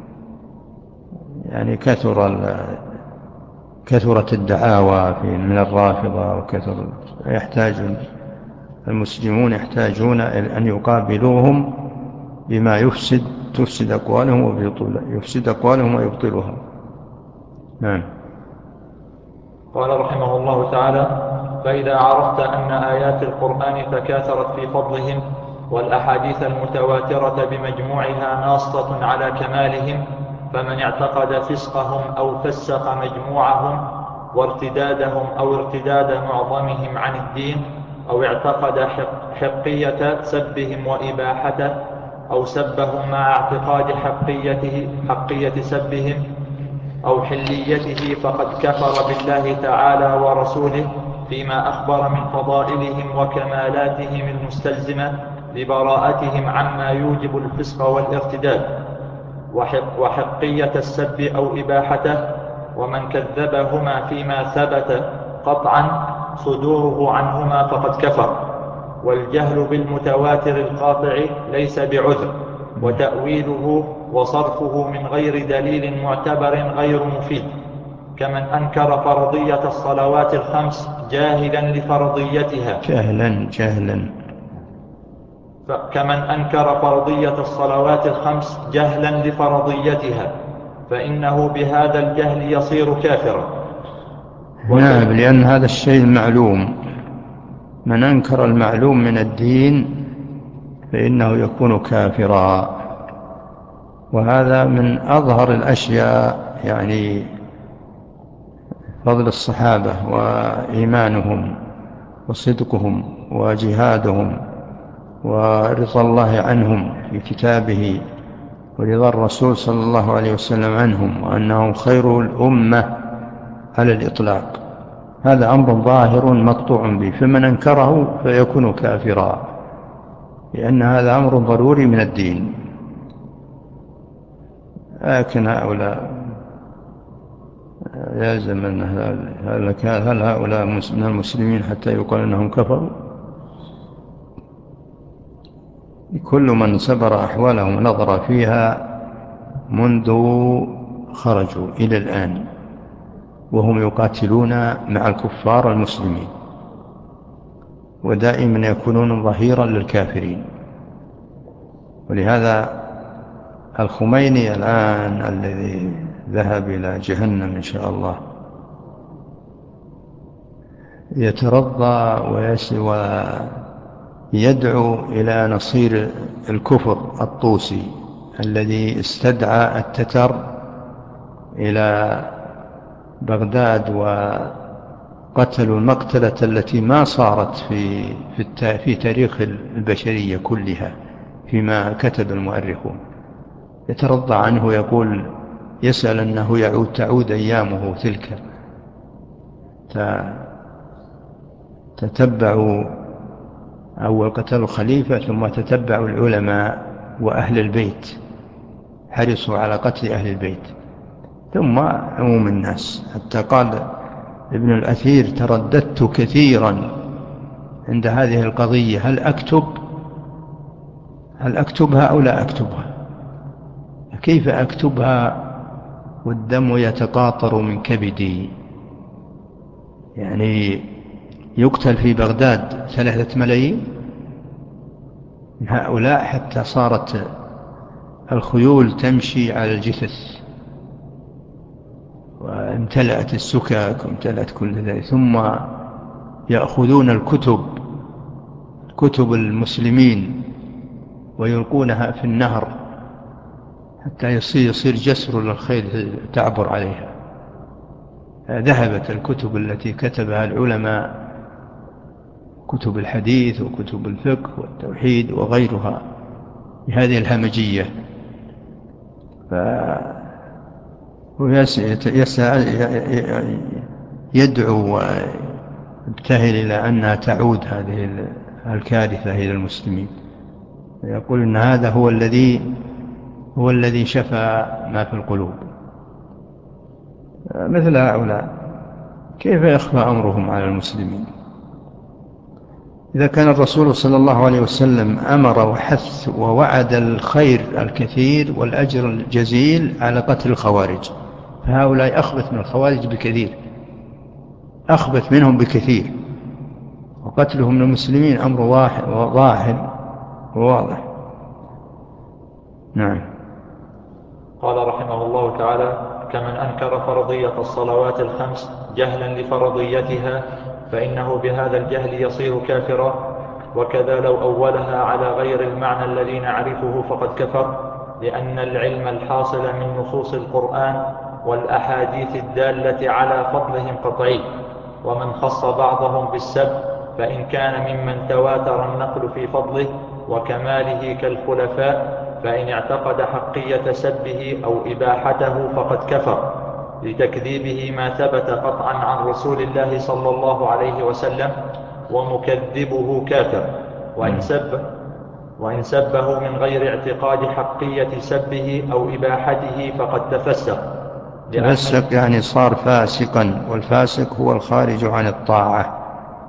يعني كثر كثرت الدعاوى من الرافضة وكثر يحتاج المسلمون يحتاجون أن يقابلوهم بما يفسد تفسد أقوالهم ويبطل يفسد أقوالهم ويبطلها. نعم. قال رحمه الله تعالى: فإذا عرفت أن آيات القرآن تكاثرت في فضلهم والأحاديث المتواترة بمجموعها ناصة على كمالهم، فمن اعتقد فسقهم أو فسق مجموعهم وارتدادهم أو ارتداد معظمهم عن الدين، أو اعتقد حقية سبهم وإباحته، أو سبهم مع اعتقاد حقيته حقية سبهم أو حليته، فقد كفر بالله تعالى ورسوله فيما أخبر من فضائلهم وكمالاتهم المستلزمة لبراءتهم عما يوجب الفسق والارتداد، وحقية السب أو إباحته. ومن كذبهما فيما ثبت قطعا صدوره عنهما فقد كفر. والجهل بالمتواتر القاطع ليس بعذر، وتأويله وصرفه من غير دليل معتبر غير مفيد. كمن أنكر فرضية الصلوات الخمس جاهلا لفرضيتها جهلا جهلا كمن أنكر فرضية الصلوات الخمس جهلا لفرضيتها، فإنه بهذا الجهل يصير كافرا. نعم، لأن هذا الشيء المعلوم، من أنكر المعلوم من الدين فإنه يكون كافرا. وهذا من أظهر الأشياء، يعني فضل الصحابة وإيمانهم وصدقهم وجهادهم ورضا الله عنهم في كتابه ورضا الرسول صلى الله عليه وسلم عنهم، وأنهم خير الأمة على الإطلاق. هذا أمر ظاهر مقطوع به، فمن أنكره فيكون كافرا، لأن هذا أمر ضروري من الدين. لكن هؤلاء يلزم أن هل هؤلاء من المسلمين حتى يقال أنهم كفروا؟ كل من سبر أحوالهم ونظر فيها منذ خرجوا إلى الآن وهم يقاتلون مع الكفار المسلمين، ودائما يكونون ظهيرا للكافرين. ولهذا الخميني الآن الذي ذهب إلى جهنم إن شاء الله يترضى ويدعو إلى نصير الكفر الطوسي الذي استدعى التتر إلى بغداد وقتلوا المقتلة التي ما صارت في في, في تاريخ البشرية كلها فيما كتب المؤرخون. يترضى عنه ويقول يسأل أنه يعود تعود أيامه تلك. تتبعوا أول قتلوا خليفة ثم تتبعوا العلماء وأهل البيت، حرصوا على قتل أهل البيت ثم عموم الناس، حتى قال ابن الأثير ترددت كثيرا عند هذه القضية، هل أكتب هل أكتبها أو لا أكتبها؟ كيف أكتبها والدم يتقاطر من كبدي؟ يعني يقتل في بغداد ثلاثة ملايين من هؤلاء حتى صارت الخيول تمشي على الجثث، وامتلأت السكك وامتلأت كل ذلك، ثم يأخذون الكتب كتب المسلمين ويلقونها في النهر حتى يصير, يصير جسر للخيل تعبر عليها. ذهبت الكتب التي كتبها العلماء، كتب الحديث وكتب الفقه والتوحيد وغيرها، بهذه الهمجية. يدعو ويبتهل إلى أنها تعود هذه الكارثة إلى المسلمين، يقول إن هذا هو الذي هو الذي شفى ما في القلوب. مثل هؤلاء كيف يخفى أمرهم على المسلمين؟ إذا كان الرسول صلى الله عليه وسلم أمر وحث ووعد الخير الكثير والأجر الجزيل على قتل الخوارج، فهؤلاء أخبث من الخوارج بكثير، أخبث منهم بكثير، وقتلهم للمسلمين أمر ظاهر وواضح. نعم. قال رحمه الله تعالى: كمن أنكر فرضية الصلوات الخمس جهلا لفرضيتها فإنه بهذا الجهل يصير كافرا، وكذا لو أولها على غير المعنى الذي نعرفه فقد كفر، لأن العلم الحاصل من نصوص القرآن والأحاديث الدالة على فضلهم قطعي. ومن خص بعضهم بالسب فإن كان ممن تواتر النقل في فضله وكماله كالخلفاء، فإن اعتقد حقية سبه أو إباحته فقد كفر، لتكذيبه ما ثبت قطعا عن رسول الله صلى الله عليه وسلم، ومكذبه كافر. وإن سبه, وإن سبه من غير اعتقاد حقية سبه أو إباحته فقد تفسق. تفسق يعني صار فاسقا، والفاسق هو الخارج عن الطاعة.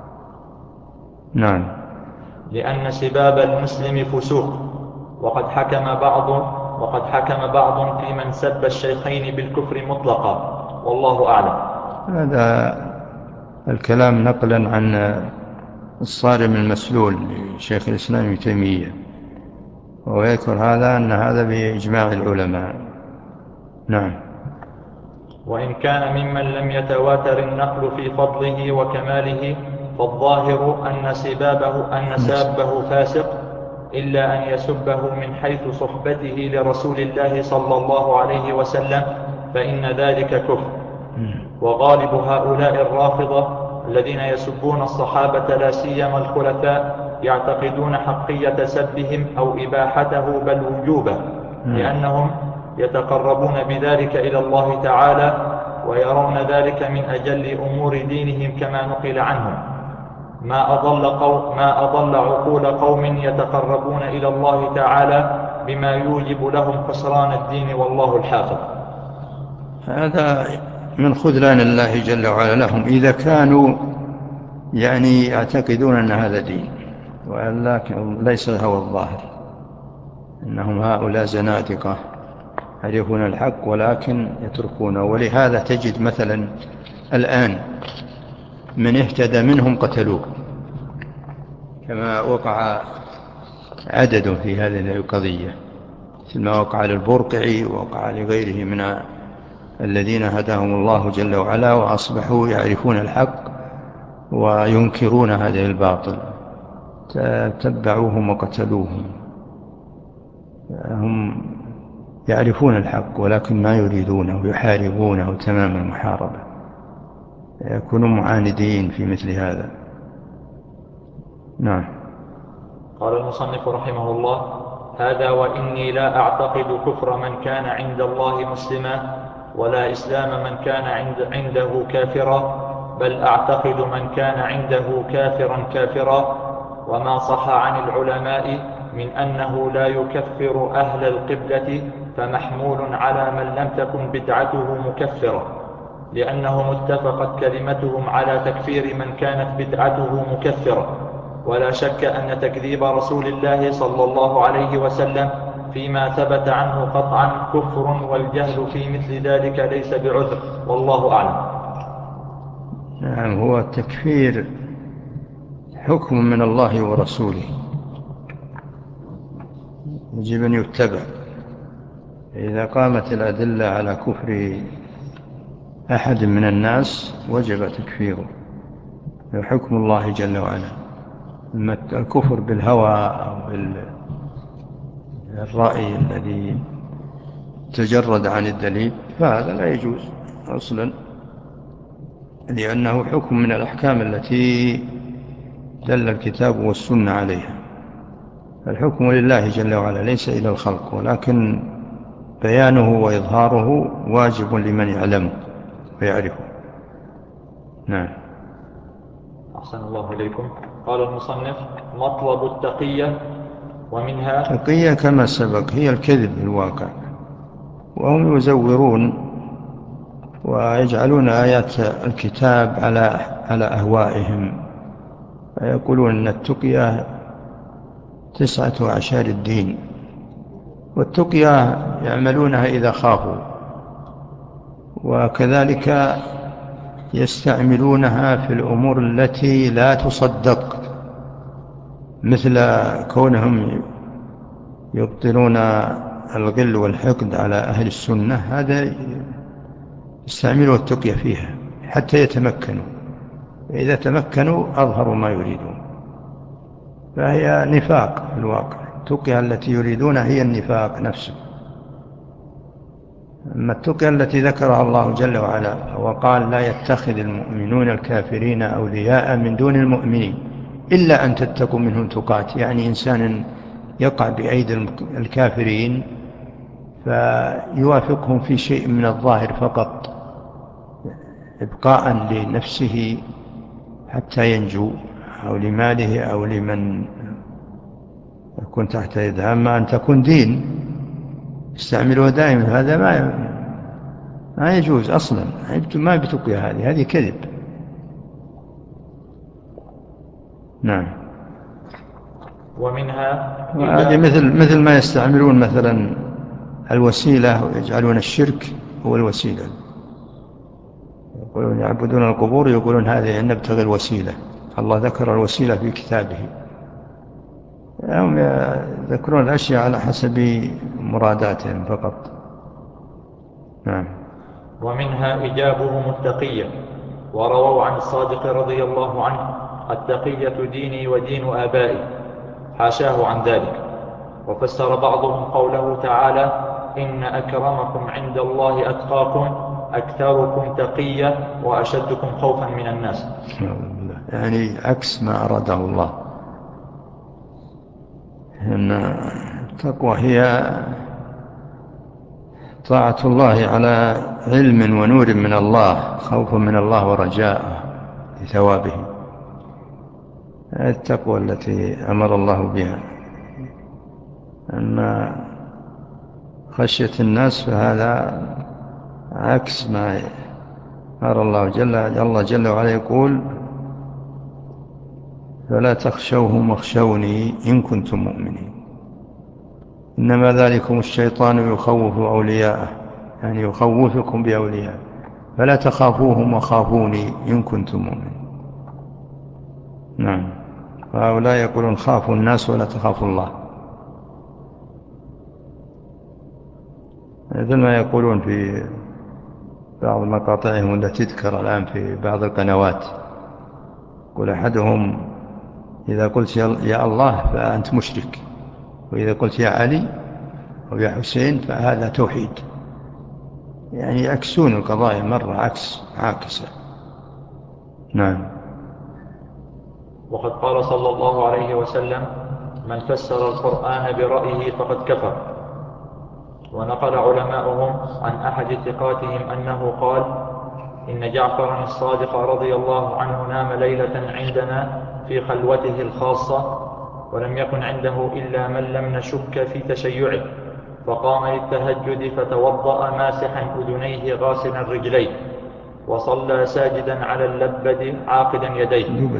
نعم. لأن سباب المسلم فسوق، وقد حكم بعض وقد حكم بعض في من سب الشيخين بالكفر مطلقا، والله أعلم. هذا الكلام نقلا عن الصارم المسلول لشيخ الإسلام ابن تيمية، ويذكر هذا أن هذا بإجماع العلماء. نعم. وإن كان ممن لم يتواتر النقل في فضله وكماله فالظاهر أن سبابه أن سابه فاسق، إلا أن يسبه من حيث صحبته لرسول الله صلى الله عليه وسلم، فإن ذلك كفر. وغالب هؤلاء الرافضة الذين يسبون الصحابة لا سيما الخلفاء يعتقدون حقية سبهم أو إباحته بل وجوبه، لأنهم يتقربون بذلك إلى الله تعالى، ويرون ذلك من أجل أمور دينهم كما نقل عنهم. ما أضل, قو ما أضل عقول قوم يتقربون إلى الله تعالى بما يوجب لهم خسران الدين، والله الحافظ. هذا من خذلان الله جل وعلا لهم، إذا كانوا يعني يعتقدون أن هذا دين، ولكن ليس هو الظاهر، إنهم هؤلاء زنادقة يعرفون الحق ولكن يتركونه. ولهذا تجد مثلا الآن من اهتدى منهم قتلوه، كما وقع عدد في هذه القضية، مثل ما وقع للبرقعي ووقع لغيره من الذين هداهم الله جل وعلا وأصبحوا يعرفون الحق وينكرون هذا الباطل، تتبعوهم وقتلوهم. هم يعرفون الحق ولكن ما يريدونه ويحاربونه تمام المحاربة، يكونوا معاندين في مثل هذا. نعم. قال المصنف رحمه الله: هذا وإني لا أعتقد كفر من كان عند الله مسلما، ولا إسلام من كان عند عنده كافرا، بل أعتقد من كان عنده كافرا كافرا. وما صح عن العلماء من أنه لا يكفر أهل القبلة فمحمول على من لم تكن بدعته مكفرة، لأنهم اتفقت كلمتهم على تكفير من كانت بدعته مكفرة. ولا شك أن تكذيب رسول الله صلى الله عليه وسلم فيما ثبت عنه قطعا كفر، والجهل في مثل ذلك ليس بعذر، والله أعلم. نعم. هو التكفير حكم من الله ورسوله، يجب أن يتبع. إذا قامت الأدلة على كفر أحد من الناس وجب تكفيره، حكم الله جل وعلا. أما الكفر بالهوى أو بالرأي الذي تجرد عن الدليل فهذا لا يجوز أصلا، لأنه حكم من الأحكام التي دل الكتاب والسنة عليها. الحكم لله جل وعلا ليس إلى الخلق، ولكن بيانه وإظهاره واجب لمن يعلمه ويعرفه. نعم. أحسن الله إليكم. قال المصنف: مطلب التقية، ومنها التقية كما سبق هي الكذب في الواقع، وهم يزورون ويجعلون آيات الكتاب على على أهوائهم، فيقولون أن التقية تسعة أعشار الدين، والتقية يعملونها إذا خافوا، وكذلك يستعملونها في الأمور التي لا تصدق، مثل كونهم يبطلون الغل والحقد على أهل السنة، هذا يستعملوا التقية فيها حتى يتمكنوا، إذا تمكنوا أظهروا ما يريدون، فهي نفاق في الواقع. التقية التي يريدونها هي النفاق نفسه. أما التقية التي ذكرها الله جل وعلا وقال: لا يتخذ المؤمنون الكافرين أولياء من دون المؤمنين إلا أن تتقوا منهم تقات، يعني إنسان يقع بأيدي الكافرين فيوافقهم في شيء من الظاهر فقط إبقاء لنفسه حتى ينجو، أو لماله أو لمن يكون تحت يده، أما أن تكون دين استعملوها دائما هذا ما ما يجوز أصلا، ما بتقية هذه هذه كذب. نعم. ومنها وهذه مثل مثل ما يستعملون مثلا الوسيلة ويجعلون الشرك هو الوسيلة، يقولون يعبدون القبور، يقولون هذه نبتغي الوسيلة، الله ذكر الوسيلة في كتابه، هم يذكرون الأشياء على حسب مراداتهم فقط. نعم. ومنها إجابهم التقية، ورووا عن الصادق رضي الله عنه: التقية ديني ودين آبائي، حاشاه عن ذلك. وفسر بعضهم قوله تعالى: إن أكرمكم عند الله أتقاكم أكثركم تقية وأشدكم خوفا من الناس، يعني عكس ما أراده الله. إن التقوى هي طاعة الله على علم ونور من الله، خوف من الله ورجاء لثوابه، التقوى التي أمر الله بها. أما خشية الناس فهذا عكس ما أرى الله جل, الله جل وعلا يقول: فلا تخشوهم واخشوني إن كنتم مؤمنين، إنما ذلكم الشيطان يخوف أولياءه، يعني يخوفكم بأولياءه، فلا تخافوهم وخافوني إن كنتم مؤمنين. نعم. فهؤلاء يقولون خافوا الناس ولا تخافوا الله، مثل ما يقولون في بعض مقاطعهم التي تذكر الآن في بعض القنوات، يقول أحدهم: إذا قلت يا الله فأنت مشرك، وإذا قلت يا علي أو يا حسين فهذا توحيد، يعني يعكسون القضايا مرة عكس عاكسة. نعم. وقد قال صلى الله عليه وسلم: من فسر القرآن برأيه فقد كفر. ونقل علماؤهم عن أحد ثقاتهم أنه قال: إن جعفرا الصادق رضي الله عنه نام ليلة عندنا في خلوته الخاصة، ولم يكن عنده إلا من لم نشك في تشيعه، فقام للتهجد فتوضأ ماسحا أذنيه غاسلا رجليه، وصلى ساجدا على اللبد عاقدا يديه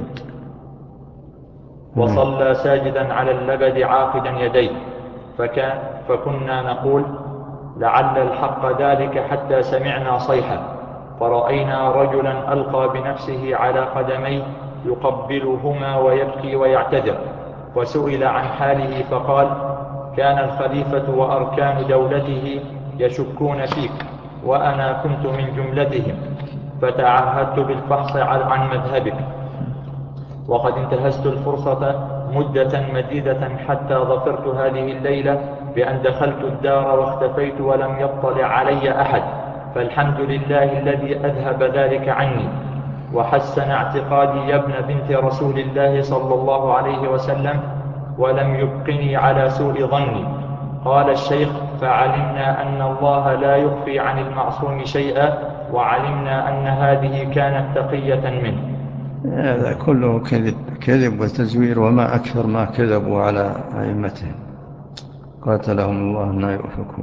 وصلى ساجدا على اللبد عاقدا يديه فكان فكنا نقول: لعل الحق ذلك، حتى سمعنا صيحة، فرأينا رجلا ألقى بنفسه على قدميه يقبلهما ويبكي ويعتذر، وسئل عن حاله فقال: كان الخليفة وأركان دولته يشكون فيك، وأنا كنت من جملتهم، فتعهدت بالفحص عن مذهبك، وقد انتهزت الفرصة مدة مديدة حتى ظفرت هذه الليلة بأن دخلت الدار واختفيت ولم يطلع علي أحد، فالحمد لله الذي أذهب ذلك عني وحسن اعتقادي يا ابن بنت رسول الله صلى الله عليه وسلم، ولم يبقني على سوء ظني. قال الشيخ: فعلمنا أن الله لا يخفي عن المعصوم شيئا، وعلمنا أن هذه كانت تقية منه. هذا كله كذب كذب وتزوير، وما أكثر ما كذبوا على أئمتهم قاتلهم الله أن يؤفكون.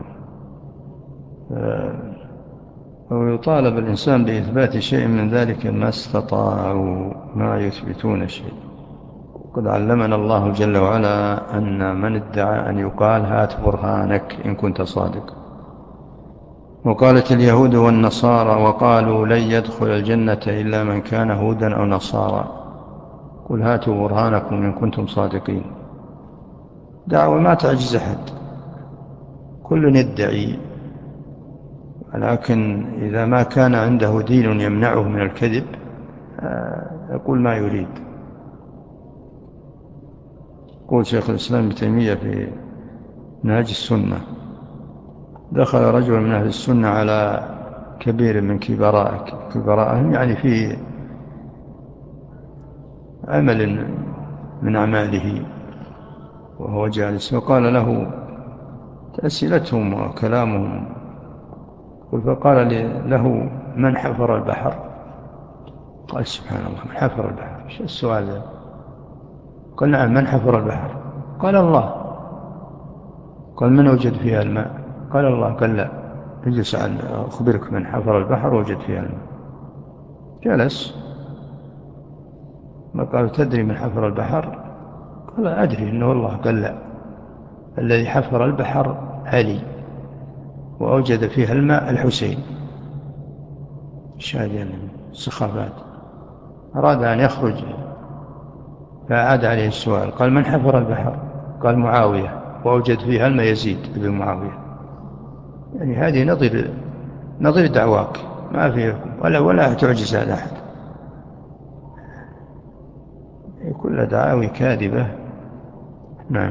ويطالب الإنسان بإثبات شيء من ذلك ما استطاعوا، ما يثبتون شيء. قد علمنا الله جل وعلا أن من ادعى أن يقال هات برهانك إن كنت صادق. وقالت اليهود والنصارى وقالوا لن يدخل الجنة إلا من كان هودا أو نصارى، قل هاتوا برهانكم إن كنتم صادقين. دعوة ما تعجز أحد، كل يدعي، لكن إذا ما كان عنده دين يمنعه من الكذب يقول ما يريد. يقول شيخ الإسلام ابن تيمية في نهج السنة: دخل رجل من أهل السنة على كبير من كبرائهم، يعني في عمل من أعماله وهو جالس، وقال له أسئلتهم وكلامهم، فقال له: من حفر البحر؟ قال: سبحان الله، من حفر البحر؟ شو السؤال ذا؟ قال: نعم، من حفر البحر؟ قال: الله. قال: من وجد فيها الماء؟ قال: الله. قال: لا، اجلس أخبرك من حفر البحر وجد فيها الماء. جلس، ما قال: تدري من حفر البحر؟ قال: أدري إنه الله. قال: لا، الذي حفر البحر علي، وأوجد فيها الماء الحسين. شاهدين السخافات. أراد أن يخرج فأعاد عليه السؤال، قال: من حفر البحر؟ قال: معاوية، وأوجد فيها الماء يزيد بن معاوية. يعني هذه نظير نظير دعواك، ما فيه ولا ولا تعجز هذا أحد. كل دعاوي كاذبة. نعم.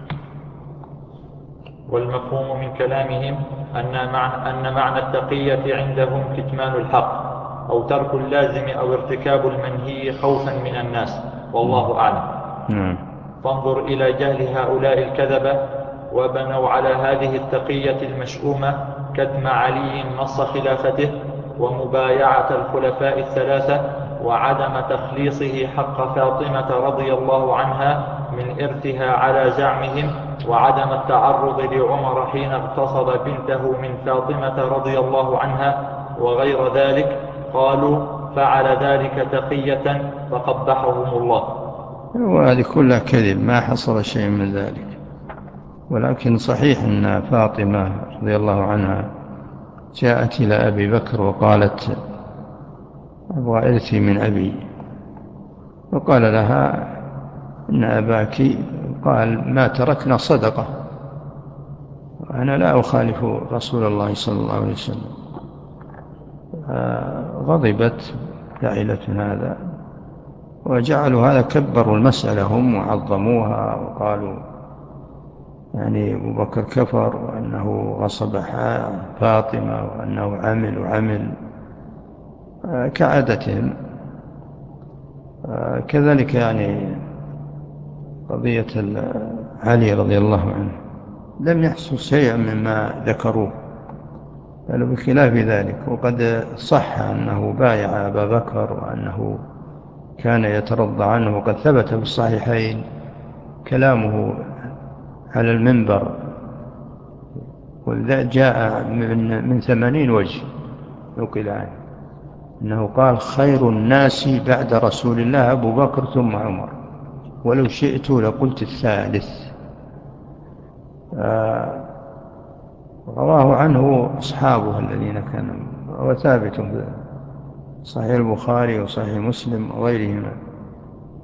والمفهوم من كلامهم أن معنى, أن معنى التقية عندهم كتمان الحق أو ترك اللازم أو ارتكاب المنهي خوفا من الناس، والله أعلم. نعم. فانظر إلى جهل هؤلاء الكذبة، وبنوا على هذه التقية المشؤومة كتم علي نص خلافته، ومبايعة الخلفاء الثلاثة، وعدم تخليصه حق فاطمة رضي الله عنها من إرثها على زعمهم، وعدم التعرض لعمر حين اغتصب بنته من فاطمة رضي الله عنها، وغير ذلك. قالوا: فعل ذلك تقية فقبحهم الله. وهذه كلها كذب، ما حصل شيء من ذلك. ولكن صحيح أن فاطمة رضي الله عنها جاءت إلى أبي بكر وقالت: أبغى إرثي من أبي، وقال لها: إن أباك قال ما تركنا صدقة، أنا لا أخالف رسول الله صلى الله عليه وسلم. غضبت عائلة هذا وجعلوا هذا، كبروا المسألة هم وعظموها وقالوا يعني أبو بكر كفر، وأنه غصب فاطمة، وأنه عمل وعمل كعادتهم. كذلك يعني قضية علي رضي الله عنه لم يحصل شيئا مما ذكروه، بل بخلاف ذلك. وقد صح أنه بايع أبا بكر وأنه كان يترضى عنه، وقد ثبت في الصحيحين كلامه على المنبر، وذا جاء من, من ثمانين وجه نقل عنه أنه قال: خير الناس بعد رسول الله أبو بكر ثم عمر، ولو شئت لقلت الثالث. آه رواه عنه أصحابه الذين كانوا، وثابت في صحيح البخاري وصحيح مسلم وغيرهما.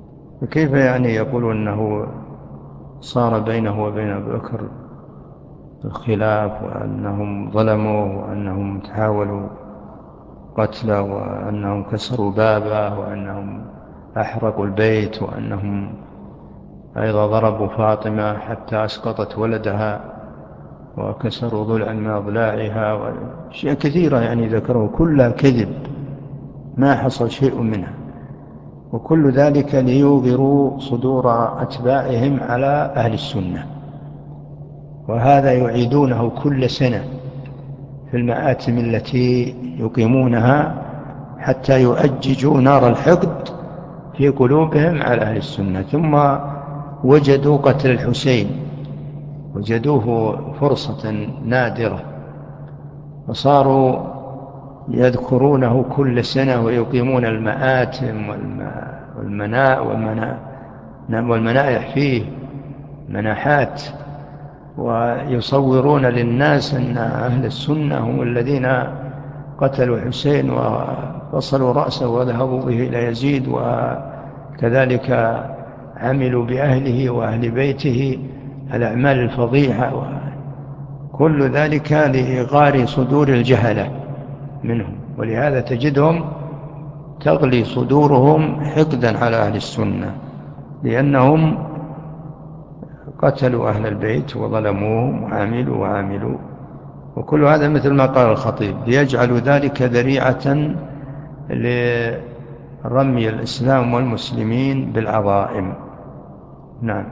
فكيف يعني يقول أنه صار بينه وبين أبي بكر الخلاف وأنهم ظلموا وأنهم تحاولوا قتله وأنهم كسروا بابه وأنهم أحرقوا البيت وأنهم أيضا ضربوا فاطمة حتى أسقطت ولدها وكسروا ضلعا من أضلاعها وأشياء كثيرة يعني ذكروا كلها كذب ما حصل شيء منها، وكل ذلك ليوغروا صدور أتباعهم على أهل السنة. وهذا يعيدونه كل سنة في المآتم التي يقيمونها حتى يؤججوا نار الحقد في قلوبهم على أهل السنة. ثم وجدوا قتل الحسين، وجدوه فرصة نادرة، وصاروا يذكرونه كل سنة ويقيمون المآتم والمناء والمنائح فيه مناحات، ويصورون للناس أن أهل السنة هم الذين قتلوا حسين وفصلوا رأسه وذهبوا به إلى يزيد، وكذلك عملوا بأهله وأهل بيته الأعمال الفظيعة، وكل ذلك لإغار صدور الجهلة منهم. ولهذا تجدهم تغلي صدورهم حقدا على أهل السنة، لأنهم قتلوا أهل البيت وظلموهم وعملوا وعملوا، وكل هذا مثل ما قال الخطيب ليجعلوا ذلك ذريعة لرمي الإسلام والمسلمين بالعظائم. نعم.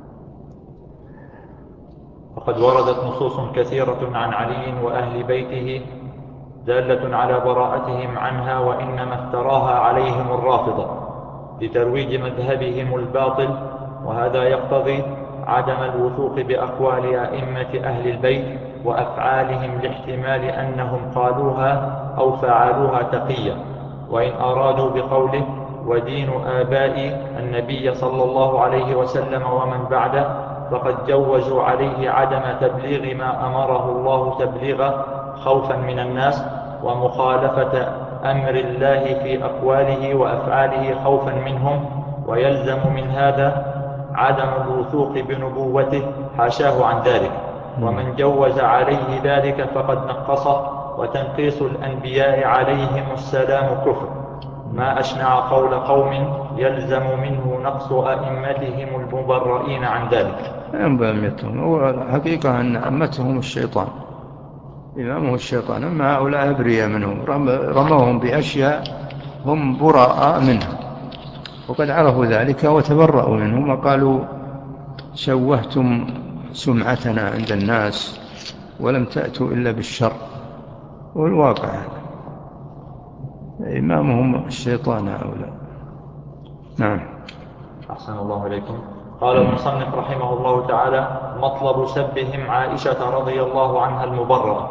وقد وردت نصوص كثيرة عن علي وأهل بيته دالة على براءتهم عنها، وإنما افتراها عليهم الرافضة لترويج مذهبهم الباطل، وهذا يقتضي عدم الوثوق بأقوال أئمة أهل البيت وأفعالهم لاحتمال أنهم قالوها أو فعلوها تقية، وإن أرادوا بقوله ودين آباء النبي صلى الله عليه وسلم ومن بعده فقد جوزوا عليه عدم تبليغ ما أمره الله تبليغه خوفا من الناس، ومخالفة أمر الله في أقواله وأفعاله خوفا منهم، ويلزم من هذا عدم الوثوق بنبوته حاشاه عن ذلك. ومن جوز عليه ذلك فقد نقصه، وتنقيص الأنبياء عليهم السلام كفر، ما أشنع قول قوم يلزم منه نقص أئمتهم المبرئين عن ذلك. أئمتهم هو الحقيقة أن أئمتهم الشيطان، إمامه الشيطان، أما هؤلاء أبرياء منهم، رموهم بأشياء هم براء منها، وقد عرفوا ذلك وتبرأوا منهم وقالوا شوهتم سمعتنا عند الناس ولم تأتوا إلا بالشر، والواقع إمامهم الشيطان هؤلاء. نعم. أحسن الله إليكم. قال المصنف رحمه الله تعالى: مطلب سبهم عائشة رضي الله عنها المبرأة.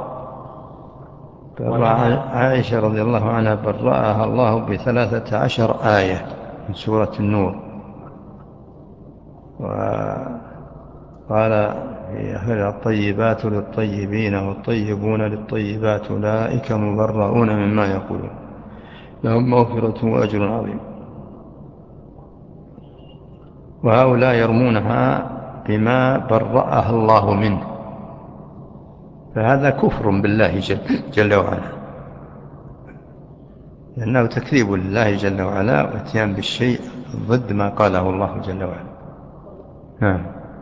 عائشة رضي الله عنها برأها الله بثلاثة عشر آية من سورة النور، وقال في آخر: الطيبات للطيبين والطيبون للطيبات أولئك مبرؤون مما يقولون لهم مغفرة وأجر عظيم. وهؤلاء يرمونها بما برأها الله منه، فهذا كفر بالله جل, جل وعلا، لأنه تكذيب لله جل وعلا واتيان بالشيء ضد ما قاله الله جل وعلا. نعم.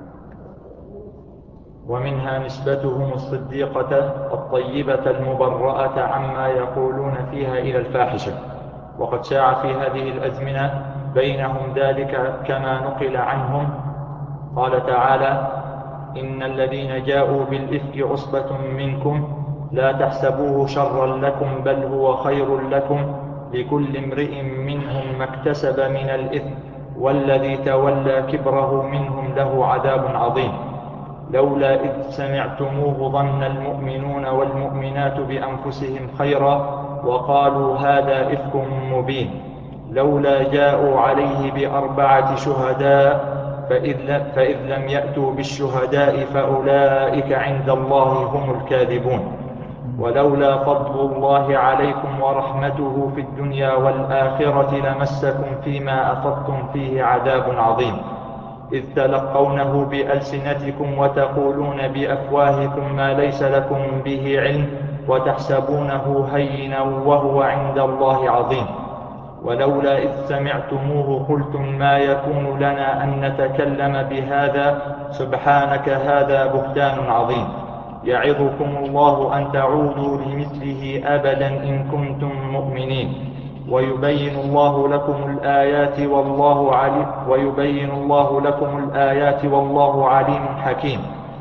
ومنها نسبتهم الصديقة الطيبة المبرأة عما يقولون فيها إلى الفاحشة، وقد شاع في هذه الأزمنة بينهم ذلك كما نقل عنهم. قال تعالى: إن الذين جاءوا بالإفك عصبة منكم لا تحسبوه شرا لكم بل هو خير لكم لكل امرئ منهم ما اكتسب من الإثم والذي تولى كبره منهم له عذاب عظيم. لولا إذ سمعتموه ظن المؤمنون والمؤمنات بأنفسهم خيرا وقالوا هذا إفك مبين. لولا جاءوا عليه بأربعة شهداء فإذ لم يأتوا بالشهداء فأولئك عند الله هم الكاذبون. ولولا فضل الله عليكم ورحمته في الدنيا والآخرة لمسكم فيما أفضتم فيه عذاب عظيم، إذ تلقونه بألسنتكم وتقولون بأفواهكم ما ليس لكم به علم وتحسبونه هينا وهو عند الله عظيم. ولولا إذ سمعتموه قلتم ما يكون لنا أن نتكلم بهذا سبحانك هذا بهتان عظيم. يعظكم الله أن تعودوا لمثله أبدا إن كنتم مؤمنين. ويبين الله لكم الآيات والله عليم ويبين الله لكم الآيات والله عليم حكيم.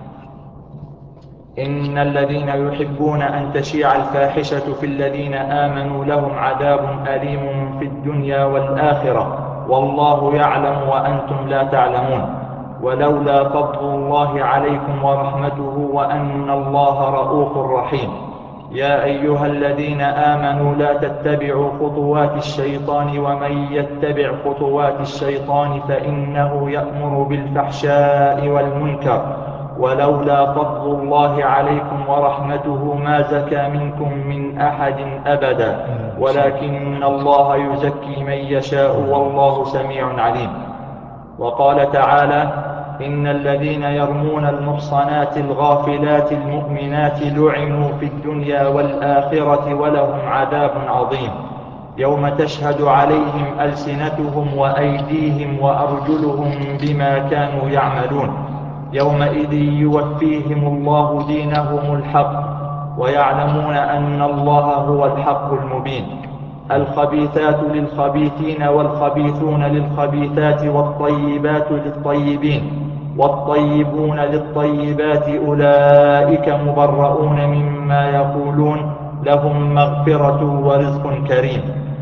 إن الذين يحبون أن تشيع الفاحشة في الذين آمنوا لهم عذاب أليم في الدنيا والآخرة والله يعلم وأنتم لا تعلمون. ولولا فضل الله عليكم ورحمته وأن الله رؤوف رحيم. يا أيها الذين آمنوا لا تتبعوا خطوات الشيطان ومن يتبع خطوات الشيطان فإنه يأمر بالفحشاء والمنكر ولولا فضل الله عليكم ورحمته ما زكى منكم من أحد أبدا ولكن الله يزكي من يشاء والله سميع عليم. وقال تعالى إن الذين يرمون المحصنات الغافلات المؤمنات لعنوا في الدنيا والآخرة ولهم عذاب عظيم. يوم تشهد عليهم ألسنتهم وأيديهم وأرجلهم بما كانوا يعملون يومئذ يوفيهم الله دينهم الحق ويعلمون أن الله هو الحق المبين. الخبيثات للخبيثين والخبيثون للخبيثات والطيبات للطيبين والطيبون للطيبات أولئك مبرؤون مما يقولون لهم مغفرة ورزق كريم.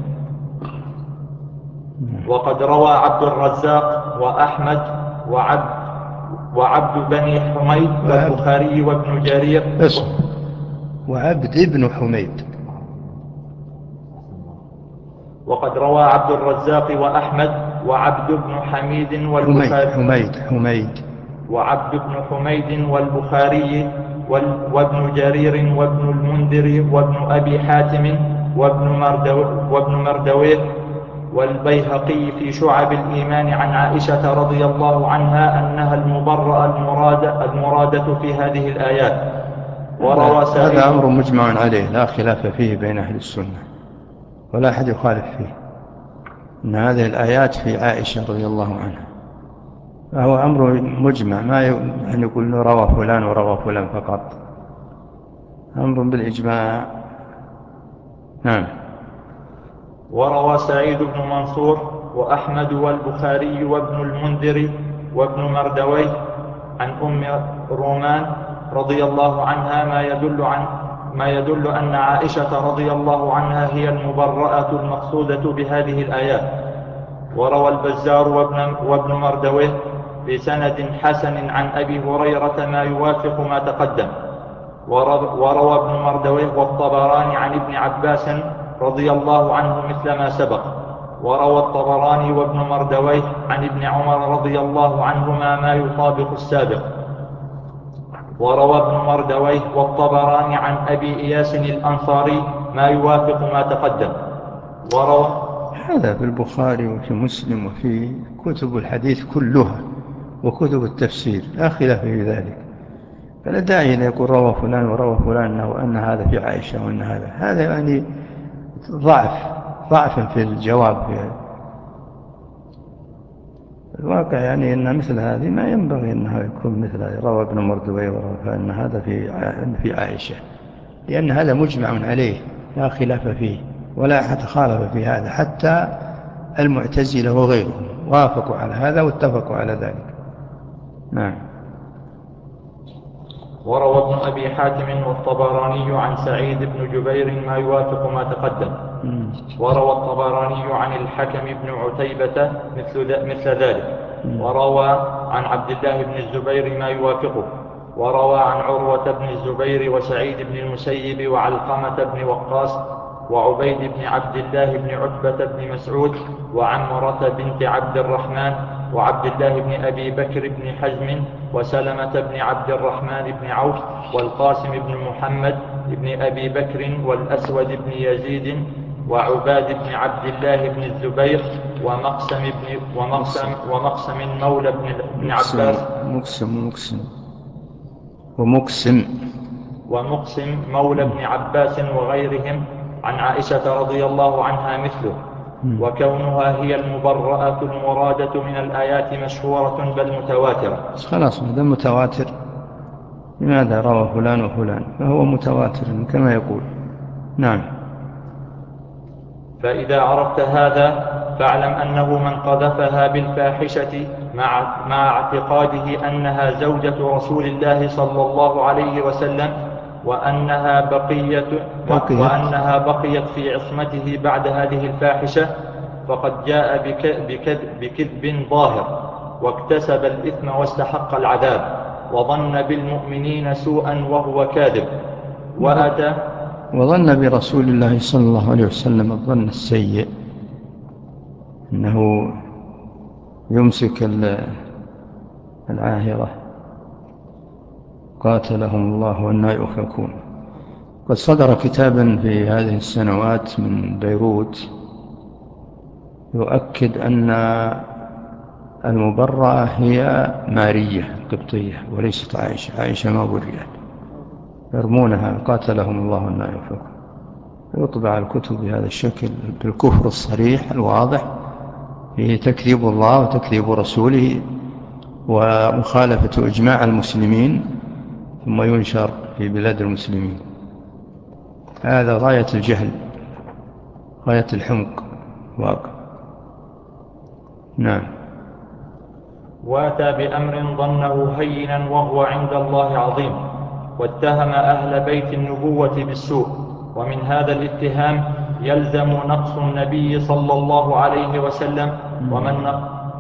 وقد روى عبد الرزاق وأحمد وعبد وعبد بني حميد والبخاري وابن جرير وعبد ابن حميد وقد روى عبد الرزاق وأحمد وعبد بن حميد والبخاري حميد حميد وعبد بن حميد والبخاري وابن جرير وابن المنذر وابن أبي حاتم وابن مردو وابن مردويه والبيهقي في شعب الإيمان عن عائشة رضي الله عنها أنها المبرأة المرادة, المرادة في هذه الآيات. وروى هذا أمر مجمع عليه لا خلاف فيه بين أهل السنة ولا أحد يخالف فيه أن هذه الآيات في عائشة رضي الله عنها فهو أمر مجمع ما أن يقول روى فلان وروى فلان فقط أمر بالإجماع. نعم. وروى سعيد بن منصور وأحمد والبخاري وابن المنذر وابن مردويه عن أم رومان رضي الله عنها ما يدل عن ما يدل أن عائشة رضي الله عنها هي المبرأة المقصودة بهذه الآيات. وروى البزار وابن, وابن مردويه بسند حسن عن أبي هريرة ما يوافق ما تقدم. وروى ابن مردويه والطبراني عن ابن عباس رضي الله عنه مثل ما سبق. وروى الطبراني وابن مردويه عن ابن عمر رضي الله عنهما ما يطابق السابق. وروى ابن مردويه والطبراني عن أبي إياس الأنصاري ما يوافق ما تقدم. وروى هذا في البخاري وفي مسلم وفي كتب الحديث كلها وكتب التفسير لا خلاف في ذلك. فلا داعي أن يقول روى فلان وروى فلان وأن هذا في عائشة وأن هذا هذا يعني ضعف ضعف في الجواب في الواقع يعني أن مثل هذه ما ينبغي أنها يكون مثل هذه روى ابن مردويه وروى فأن هذا في في عائشة لأن هذا مجمع عليه لا خلاف فيه ولا أحد خالف في هذا حتى المعتزلة وغيرهم وافقوا على هذا واتفقوا على ذلك. نعم. وروى ابن أبي حاتم والطبراني عن سعيد بن جبير ما يوافق ما تقدم. وروى الطبراني عن الحكم بن عتيبة مثل, مثل ذلك. وروى عن عبد الله بن الزبير ما يوافقه. وروى عن عروة بن الزبير وسعيد بن المسيب وعلقمة بن وقاص وعبيد بن عبد الله بن عتبة بن مسعود وعمرة بنت عبد الرحمن وعبد الله بن أبي بكر بن حزم وسلمة بن عبد الرحمن بن عوف والقاسم بن محمد بن أبي بكر والأسود بن يزيد وعباد بن عبد الله بن الزبير ومقسم بن ومقسم ومقسم مولى بن عباس مقسم مقسم ومقسم ومقسم مولى بن عباس وغيرهم عن عائشة رضي الله عنها مثله. وكونها هي المبرأة المرادة من الآيات مشهورة بل متواترة. خلاص هذا متواتر، لماذا روى فلان وفلان؟ فهو متواتر كما يقول. نعم. فإذا عرفت هذا فاعلم أنه من قذفها بالفاحشة مع, مع اعتقاده أنها زوجة رسول الله صلى الله عليه وسلم وأنها بقية وأنها بقيت في عصمته بعد هذه الفاحشة فقد جاء بكذب ظاهر واكتسب الإثم واستحق العذاب وظن بالمؤمنين سوءا وهو كاذب وأتى وظن برسول الله صلى الله عليه وسلم الظن السيء أنه يمسك العاهرة قاتلهم الله وأنى يؤفكون. قد صدر كتابا في هذه السنوات من بيروت يؤكد أن المبرأة هي مارية قبطية وليست عائشة. عائشة ما برئت، يرمونها قاتلهم الله وأنى يؤفكون. يطبع الكتب بهذا الشكل بالكفر الصريح الواضح فيه تكذيب الله وتكذيب رسوله ومخالفة إجماع المسلمين، ثم ينشر في بلاد المسلمين. هذا غاية الجهل، غاية الحمق واقع. نعم. واتى بأمر ظنه هينا وهو عند الله عظيم، واتهم أهل بيت النبوة بالسوء، ومن هذا الاتهام يلزم نقص النبي صلى الله عليه وسلم، ومن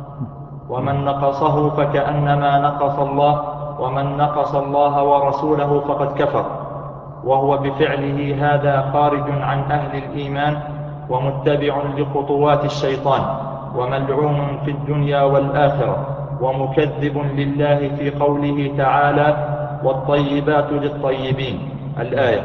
ومن نقصه فكأنما نقص الله، ومن نقص الله ورسوله فقد كفر، وهو بفعله هذا خارج عن أهل الإيمان ومتبع لخطوات الشيطان وملعون في الدنيا والآخرة ومكذب لله في قوله تعالى والطيبات للطيبين الآية.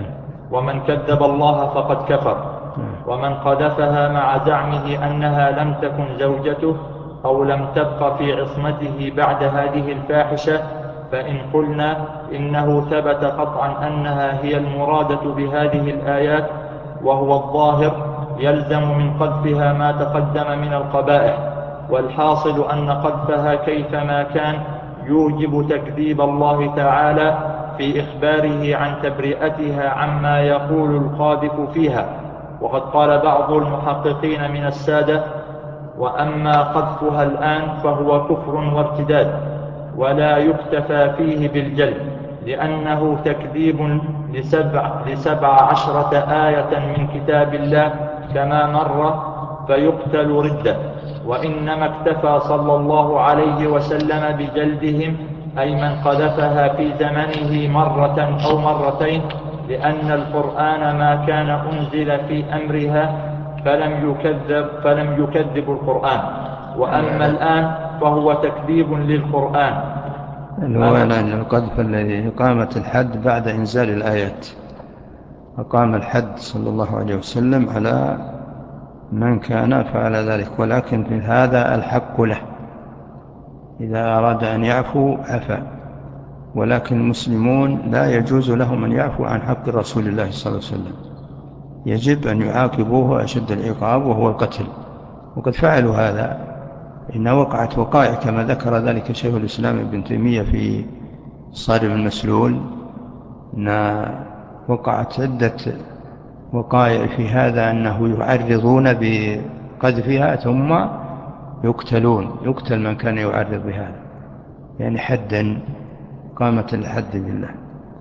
ومن كذب الله فقد كفر. ومن قذفها مع زعمه أنها لم تكن زوجته أو لم تبق في عصمته بعد هذه الفاحشة، فإن قلنا إنه ثبت قطعا أنها هي المرادة بهذه الآيات وهو الظاهر، يلزم من قذفها ما تقدم من القبائح، والحاصل أن قذفها كيفما كان يوجب تكذيب الله تعالى في إخباره عن تبرئتها عما يقول القاذف فيها. وقد قال بعض المحققين من السادة: وأما قذفها الآن فهو كفر وارتداد، ولا يكتفى فيه بالجلد، لأنه تكذيب لسبع, لسبع عشرة آية من كتاب الله كما مر، فيقتل ردة. وإنما اكتفى صلى الله عليه وسلم بجلدهم أي من قذفها في زمنه مرة أو مرتين، لأن القرآن ما كان أنزل في أمرها فلم يكذب, فلم يكذب القرآن. وأما الآن فهو تكذيب للقرآن. هو القذف الذي إقامة الحد بعد إنزال الآيات، أقام الحد صلى الله عليه وسلم على من كان فعل ذلك، ولكن في هذا الحق له، إذا أراد أن يعفو عفا، ولكن المسلمون لا يجوز لهم أن يعفو عن حق رسول الله صلى الله عليه وسلم، يجب أن يعاقبوه أشد العقاب وهو القتل. وقد فعلوا هذا، إن وقعت وقائع كما ذكر ذلك شيخ الإسلام ابن تيمية في صارم المسلول، أن وقعت عدة وقائع في هذا أنه يعرضون بقذفها ثم يقتلون، يقتل من كان يعرض بهذا، يعني حدا، قامة الحد بالله.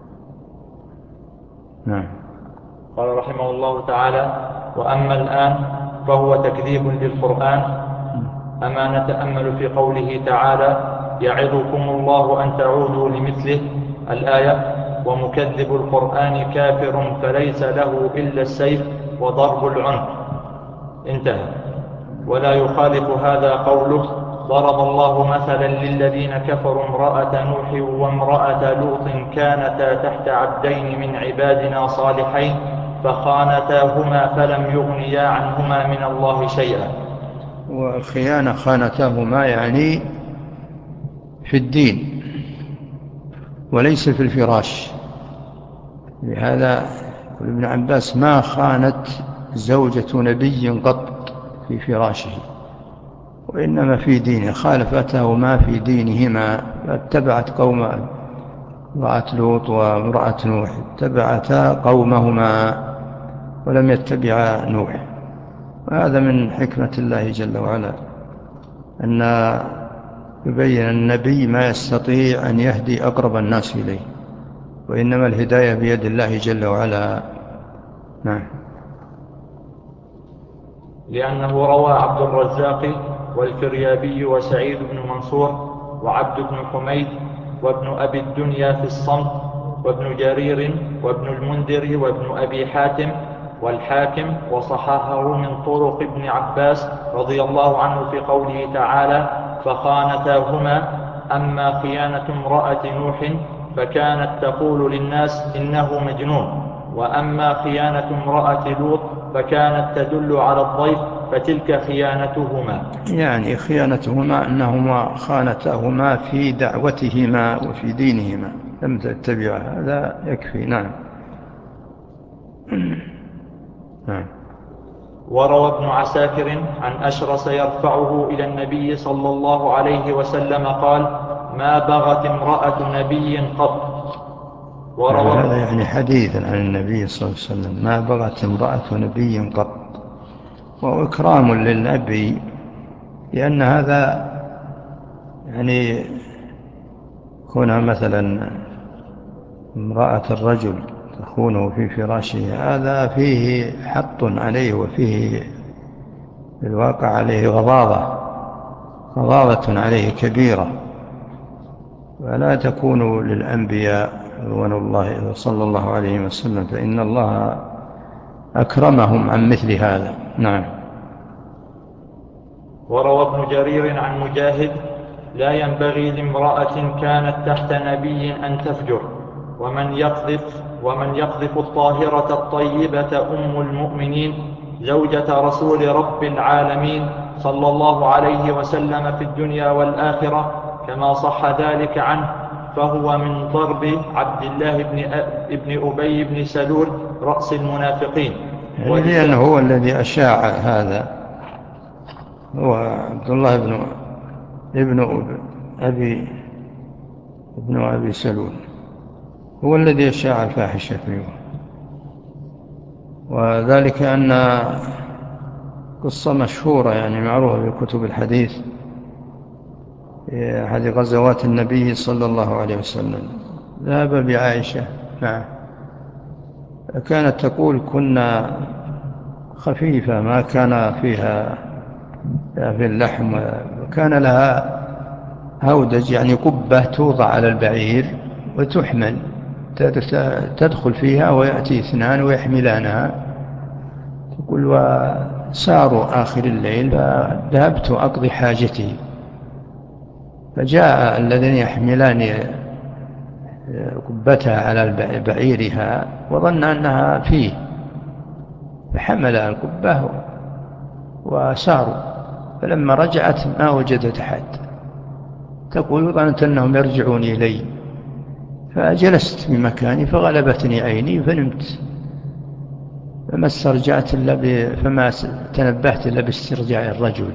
نعم. قال رحمه الله تعالى: وأما الآن فهو تكذيب للقرآن. أما نتأمل في قوله تعالى: يعظكم الله أن تعودوا لمثله الآية، ومكذب القرآن كافر فليس له إلا السيف وضرب العنق، انتهى. ولا يخالف هذا قوله: ضرب الله مثلا للذين كفروا امرأة نوح وامرأة لوط كانتا تحت عبدين من عبادنا صالحين فخانتاهما فلم يغنيا عنهما من الله شيئا. والخيانة خانتهما يعني في الدين وليس في الفراش. لهذا يقول ابن عباس ما خانت زوجة نبي قط في فراشه، وإنما في دينه، خالفتهما في دينهما، فاتبعت قوم امرأة لوط وامرأة نوح، اتبعتا قومهما ولم يتبعا نوح. وهذا من حكمة الله جل وعلا أن يبين النبي ما يستطيع أن يهدي أقرب الناس إليه، وإنما الهداية بيد الله جل وعلا. نعم. لأنه روى عبد الرزاق والفريابي وسعيد بن منصور وعبد بن حميد وابن أبي الدنيا في الصمت وابن جرير وابن المنذر وابن أبي حاتم والحاكم وصححه من طرق ابن عباس رضي الله عنه في قوله تعالى: فخانتاهما. أما خيانة امرأة نوح فكانت تقول للناس إنه مجنون، وأما خيانة امرأة لوط فكانت تدل على الضيف، فتلك خيانتهما. يعني خيانتهما أنهما خانتاهما في دعوتهما وفي دينهما، لم تتبع، هذا يكفي. نعم. نعم. وروى ابن عساكر عن أشرس يرفعه إلى النبي صلى الله عليه وسلم قال: ما بغت امرأة نبي قط. وروى هذا يعني حديثا عن النبي صلى الله عليه وسلم: ما بغت امرأة نبي قط، وإكرام للنبي، لأن هذا يعني كونها مثلا امرأة الرجل تخونه في فراشه، هذا فيه حط عليه، وفيه في الواقع عليه غضاضة غضاضة عليه كبيرة، ولا تكون للأنبياء رضوان الله صلى الله عليه وسلم، فإن الله أكرمهم عن مثل هذا. نعم. وروى ابن جرير عن مجاهد: لا ينبغي لامرأة كانت تحت نبي أن تفجر، ومن يقذف ومن يقذف الطاهرة الطيبة أم المؤمنين زوجة رسول رب العالمين صلى الله عليه وسلم في الدنيا والآخرة، كما صح ذلك عنه، فهو من ضرب عبد الله بن ابن أبي بن سلول رأس المنافقين. يعني لأنه هو الذي أشاع هذا، هو عبد الله بن ابن أبي ابن أبي سلول، هو الذي أشاع الفاحشة فيه. وذلك أن قصة مشهورة يعني معروفة في كتب الحديث، في أحد غزوات النبي صلى الله عليه وسلم ذهب بعائشة معه، كانت تقول: كنا خفيفة ما كان فيها في اللحم، وكان لها هودج يعني قبة توضع على البعير وتحمل، تدخل فيها ويأتي اثنان ويحملانها. تقول: وساروا آخر الليل فذهبت أقضي حاجتي، فجاء الذين يحملان قبتها على بعيرها وظن أنها فيه، فحمل القبة وساروا، فلما رجعت ما وجدت أحد. تقول: ظننت أنهم يرجعون إلي، فجلست في مكاني فغلبتني عيني فنمت، فما استرجعت إلا فما تنبهت إلا باسترجاع الرجل،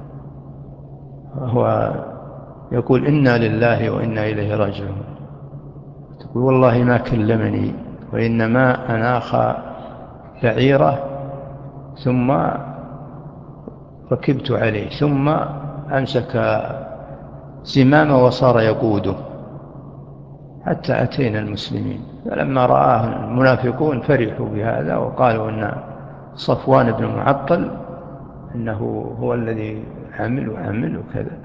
وهو يقول: إنا لله وإنا إليه راجعون. تقول: والله ما كلمني، وإنما أناخ بعيره ثم ركبت عليه، ثم أمسك زمامه وصار يقوده حتى أتينا المسلمين. فلما رآه المنافقون فرحوا بهذا وقالوا أن صفوان بن معطل أنه هو الذي عمل وعمل وكذا.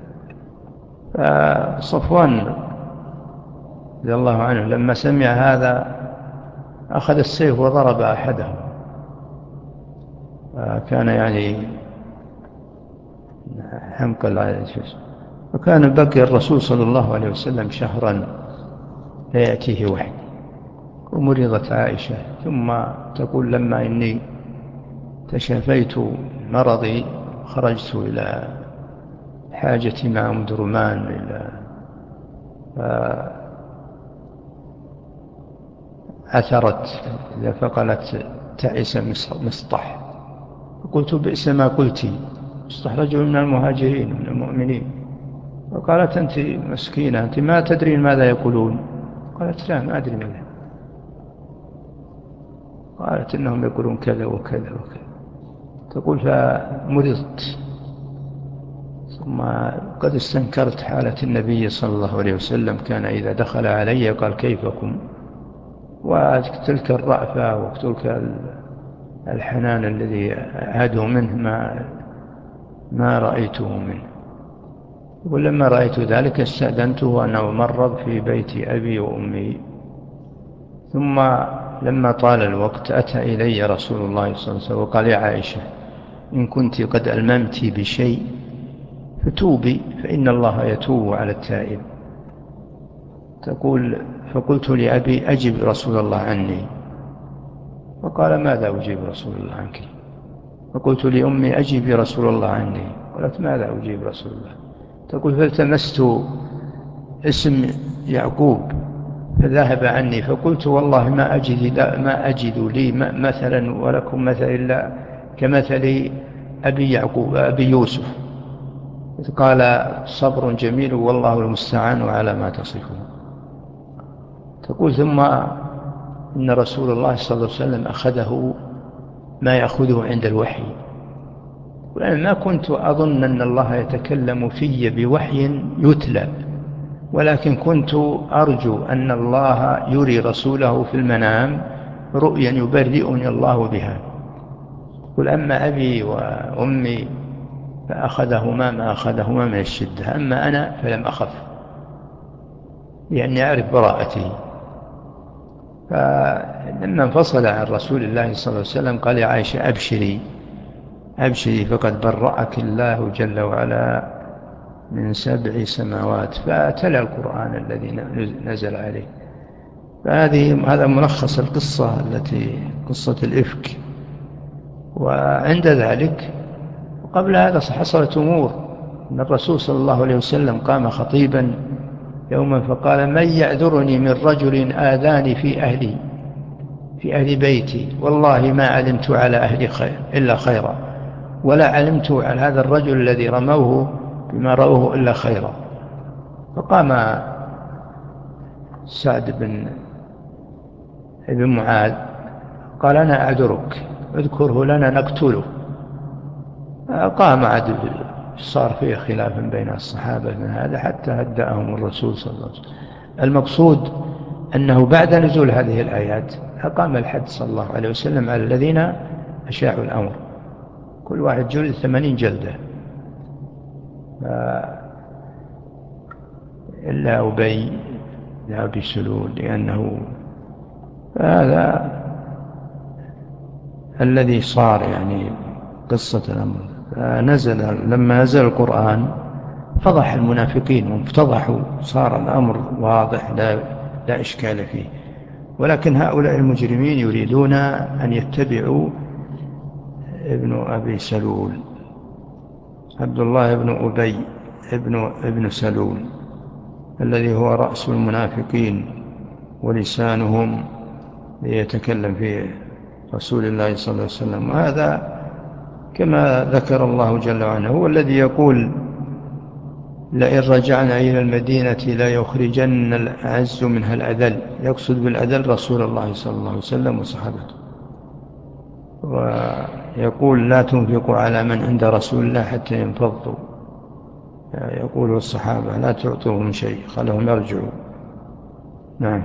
فصفوان رضي الله عنه لما سمع هذا أخذ السيف وضرب أحدهم، كان يعني حمق العيش. وكان بقي الرسول صلى الله عليه وسلم شهرا لا يأتيه وحي. ومرضت عائشة، ثم تقول: لما إني تشافيت مرضي خرجت إلى حاجتي مع أم درمان إلى عثرت فقالت تعس مصطح، فقلت بئس ما قلتي، مصطح رجل من المهاجرين من المؤمنين. فقالت أنت مسكينة، أنت ما تدرين ماذا يقولون؟ قالت لا ما أدري ماذا. قالت إنهم يقولون كذا وكذا وكذا. تقول فمرضت، ثم قد استنكرت حالة النبي صلى الله عليه وسلم، كان إذا دخل علي قال كيفكم، وتلك الرأفة وتلك الحنان الذي عادوا منه ما ما رأيته منه. ولما رأيت ذلك استأذنته أنه مرض في بيت أبي وأمي. ثم لما طال الوقت أتى إلي رسول الله صلى الله عليه وسلم وقال يا عائشة إن كنت قد ألممت بشيء فتوبي فإن الله يتوب على التائب. تقول فقلت لأبي أجب رسول الله عني، فقال ماذا أجيب رسول الله عنك؟ فقلت لأمي أجب رسول الله عني، قالت ماذا أجيب رسول الله؟ تقول فالتمست اسم يعقوب فذهب عني، فقلت والله ما أجد, ما أجد لي مثلا ولكم مثل إلا كمثل أبي يعقوب أبي يوسف. قال صبر جميل والله المستعان على ما تصفون. تقول ثم إن رسول الله صلى الله عليه وسلم أخذه ما يأخذه عند الوحي، وأنا ما كنت أظن أن الله يتكلم في بوحي يتلى، ولكن كنت أرجو أن الله يري رسوله في المنام رؤيا يبرئني الله بها. قل أما أبي وأمي فأخذهما ما أخذهما من الشدة، أما أنا فلم أخف لأني أعرف براءتي. فلما انفصل عن رسول الله صلى الله عليه وسلم قال يا عائشة أبشري أبشري فقد برأك الله جل وعلا من سبع سماوات، فتلا القرآن الذي نزل عليه. فهذه هذا ملخص القصة التي قصة الإفك. وعند ذلك قبل هذا حصلت أمور، أن الرسول صلى الله عليه وسلم قام خطيبا يوما فقال من يعذرني من رجل آذاني في أهلي في أهل بيتي، والله ما علمت على أهلي خير إلا خيرا، ولا علمت على هذا الرجل الذي رموه بما رأوه إلا خيرا. فقام سعد بن ابن معاذ قال أنا أعذرك اذكره لنا نقتله. قام عدل، صار فيه خلاف بين الصحابة من هذا حتى هدأهم الرسول صلى الله عليه وسلم. المقصود أنه بعد نزول هذه الآيات أقام الحد صلى الله عليه وسلم على الذين أشاعوا الأمر، كل واحد جلد ثمانين جلدة إلا أبي لا أبي سلول، لأنه هذا الذي صار يعني قصة الأمر. فنزل لما نزل القرآن فضح المنافقين وافتضحوا، صار الأمر واضح لا, لا إشكال فيه. ولكن هؤلاء المجرمين يريدون أن يتبعوا ابن أبي سلول عبد الله بن أبي ابن, ابن سلول الذي هو رأس المنافقين ولسانهم ليتكلم في رسول الله صلى الله عليه وسلم. وهذا كما ذكر الله جل وعلا هو الذي يقول لئن رجعنا إلى المدينة لا يخرجن الأعز منها الأذل، يقصد بالأذل رسول الله صلى الله عليه وسلم وصحابته. ويقول لا تنفقوا على من عند رسول الله حتى ينفضوا، يقول الصحابة لا تعطوهم شيء خلهم يرجعوا. نعم.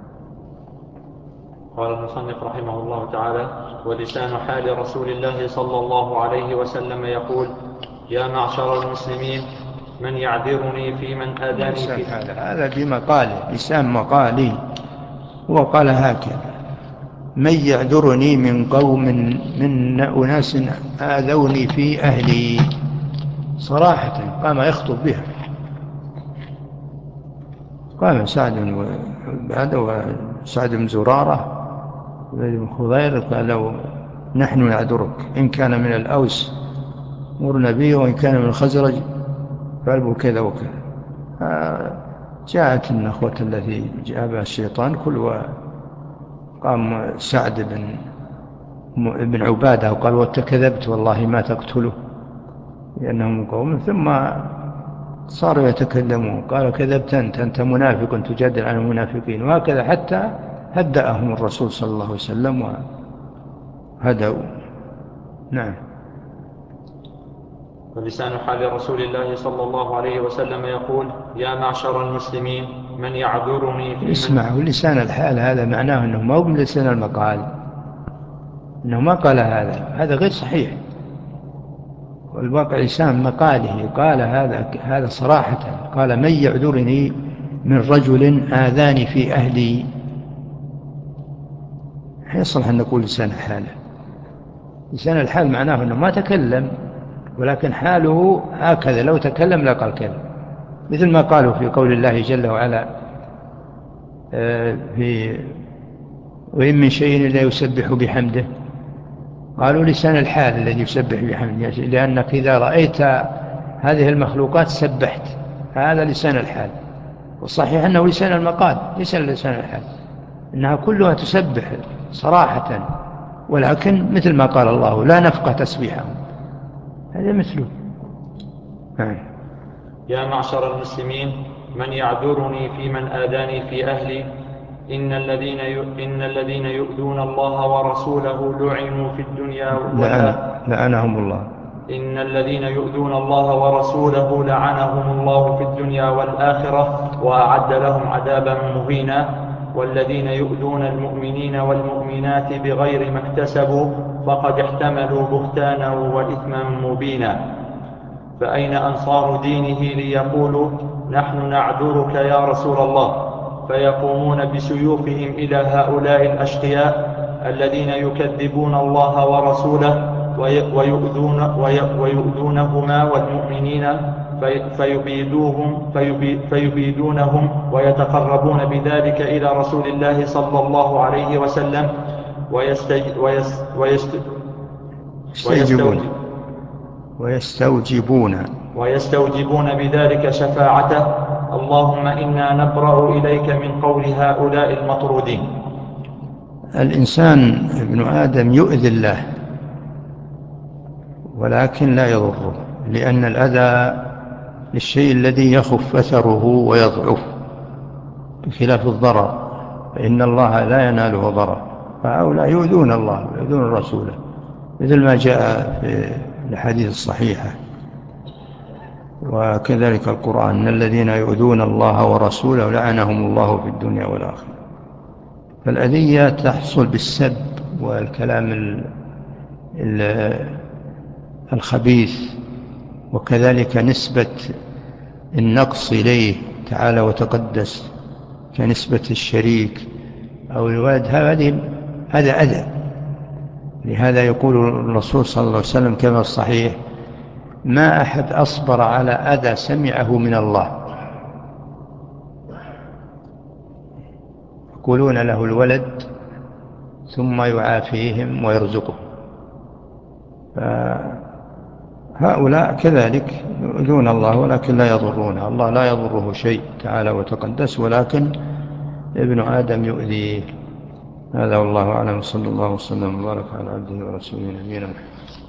قال المصنف رحمه الله تعالى ولسان حال رسول الله صلى الله عليه وسلم يقول يا معشر المسلمين من يعذرني في من آذاني في هذا بمقاله لسان مقالي، هو قال هكذا من يعذرني من قوم من أناس آذوني في أهلي، صراحة قام يخطب بها. قام سعد وسعد بن زرارة بن خضير قالوا نحن نعذرك إن كان من الأوس مرنا به وإن كان من الخزرج فعلوا كذا وكذا. جاءت النخوة التي جابها الشيطان كل قام سعد بن بن عبادة وقال وتكذبت والله ما تقتله لأنهم قوم، ثم صاروا يتكلمون قالوا كذبت أنت أنت منافق تجادل عن المنافقين، وهكذا حتى هدأهم الرسول صلى الله عليه وسلم وهدأوا. نعم. ولسان حال رسول الله صلى الله عليه وسلم يقول يا معشر المسلمين من يعذرني في اسمعوا لسان الحال هذا معناه أنه ما هو من لسان المقال، أنه ما قال هذا، هذا غير صحيح. والواقع لسان مقاله قال هذا هذا صراحة، قال من يعذرني من رجل آذاني في أهلي. يصلح أن نقول لسان الحال. لسان الحال معناه أنه ما تكلم، ولكن حاله هكذا، لو تكلم لا قال كذا، مثل ما قالوا في قول الله جل وعلا في وإن من شيء إلا يسبح بحمده، قالوا لسان الحال الذي يسبح بحمده، لأنك إذا رأيت هذه المخلوقات سبحت، هذا لسان الحال. والصحيح أنه لسان المقال ليس لسان الحال، إنها كلها تسبح صراحة، ولكن مثل ما قال الله لا نفقه تسبيحهم، هذا مثله. يا معشر المسلمين من يعذرني في من آذاني في أهلي، إن الذين إن الذين يؤذون الله ورسوله لعنوا في الدنيا والآخرة. لعنهم الله. إن الذين يؤذون الله ورسوله لعنهم الله في الدنيا والآخرة وأعد لهم عذابا مهينا. والذين يؤذون المؤمنين والمؤمنات بغير ما اكتسبوا فقد احتملوا بهتانا وإثما مبينا. فأين أنصار دينه ليقولوا نحن نعذرك يا رسول الله، فيقومون بسيوفهم إلى هؤلاء الأشقياء الذين يكذبون الله ورسوله ويؤذون ويؤذونهما والمؤمنين، فيبيدوهم فيبيدونهم ويتقربون بذلك إلى رسول الله صلى الله عليه وسلم ويستوجبون ويستوجبون ويستوجبون بذلك شفاعته. اللهم إنا نبرأ إليك من قول هؤلاء المطرودين. الإنسان ابن آدم يؤذي الله ولكن لا يضره، لأن الأذى للشيء الذي يخف أثره ويضعف، بخلاف الضرر فإن الله لا يناله ضرر. فهؤلاء يؤذون الله ويؤذون رسوله، مثل ما جاء في الحديث الصحيحة، وكذلك القرآن إن الذين يؤذون الله ورسوله لعنهم الله في الدنيا والآخرة. فالأذية تحصل بالسب والكلام الخبيث، وكذلك نسبة النقص إليه تعالى وتقدس كنسبة الشريك أو الولد، هذا أذى. لهذا يقول الرسول صلى الله عليه وسلم كما الصحيح ما أحد أصبر على أذى سمعه من الله. يقولون له الولد ثم يعافيهم ويرزقهم. فهؤلاء كذلك يؤذون الله ولكن لا يضرونه، الله لا يضره شيء تعالى وتقدس، ولكن ابن آدم يؤذيه. هذا والله أعلم، صلى الله وسلم وبارك على عبده ورسوله نبينا محمد.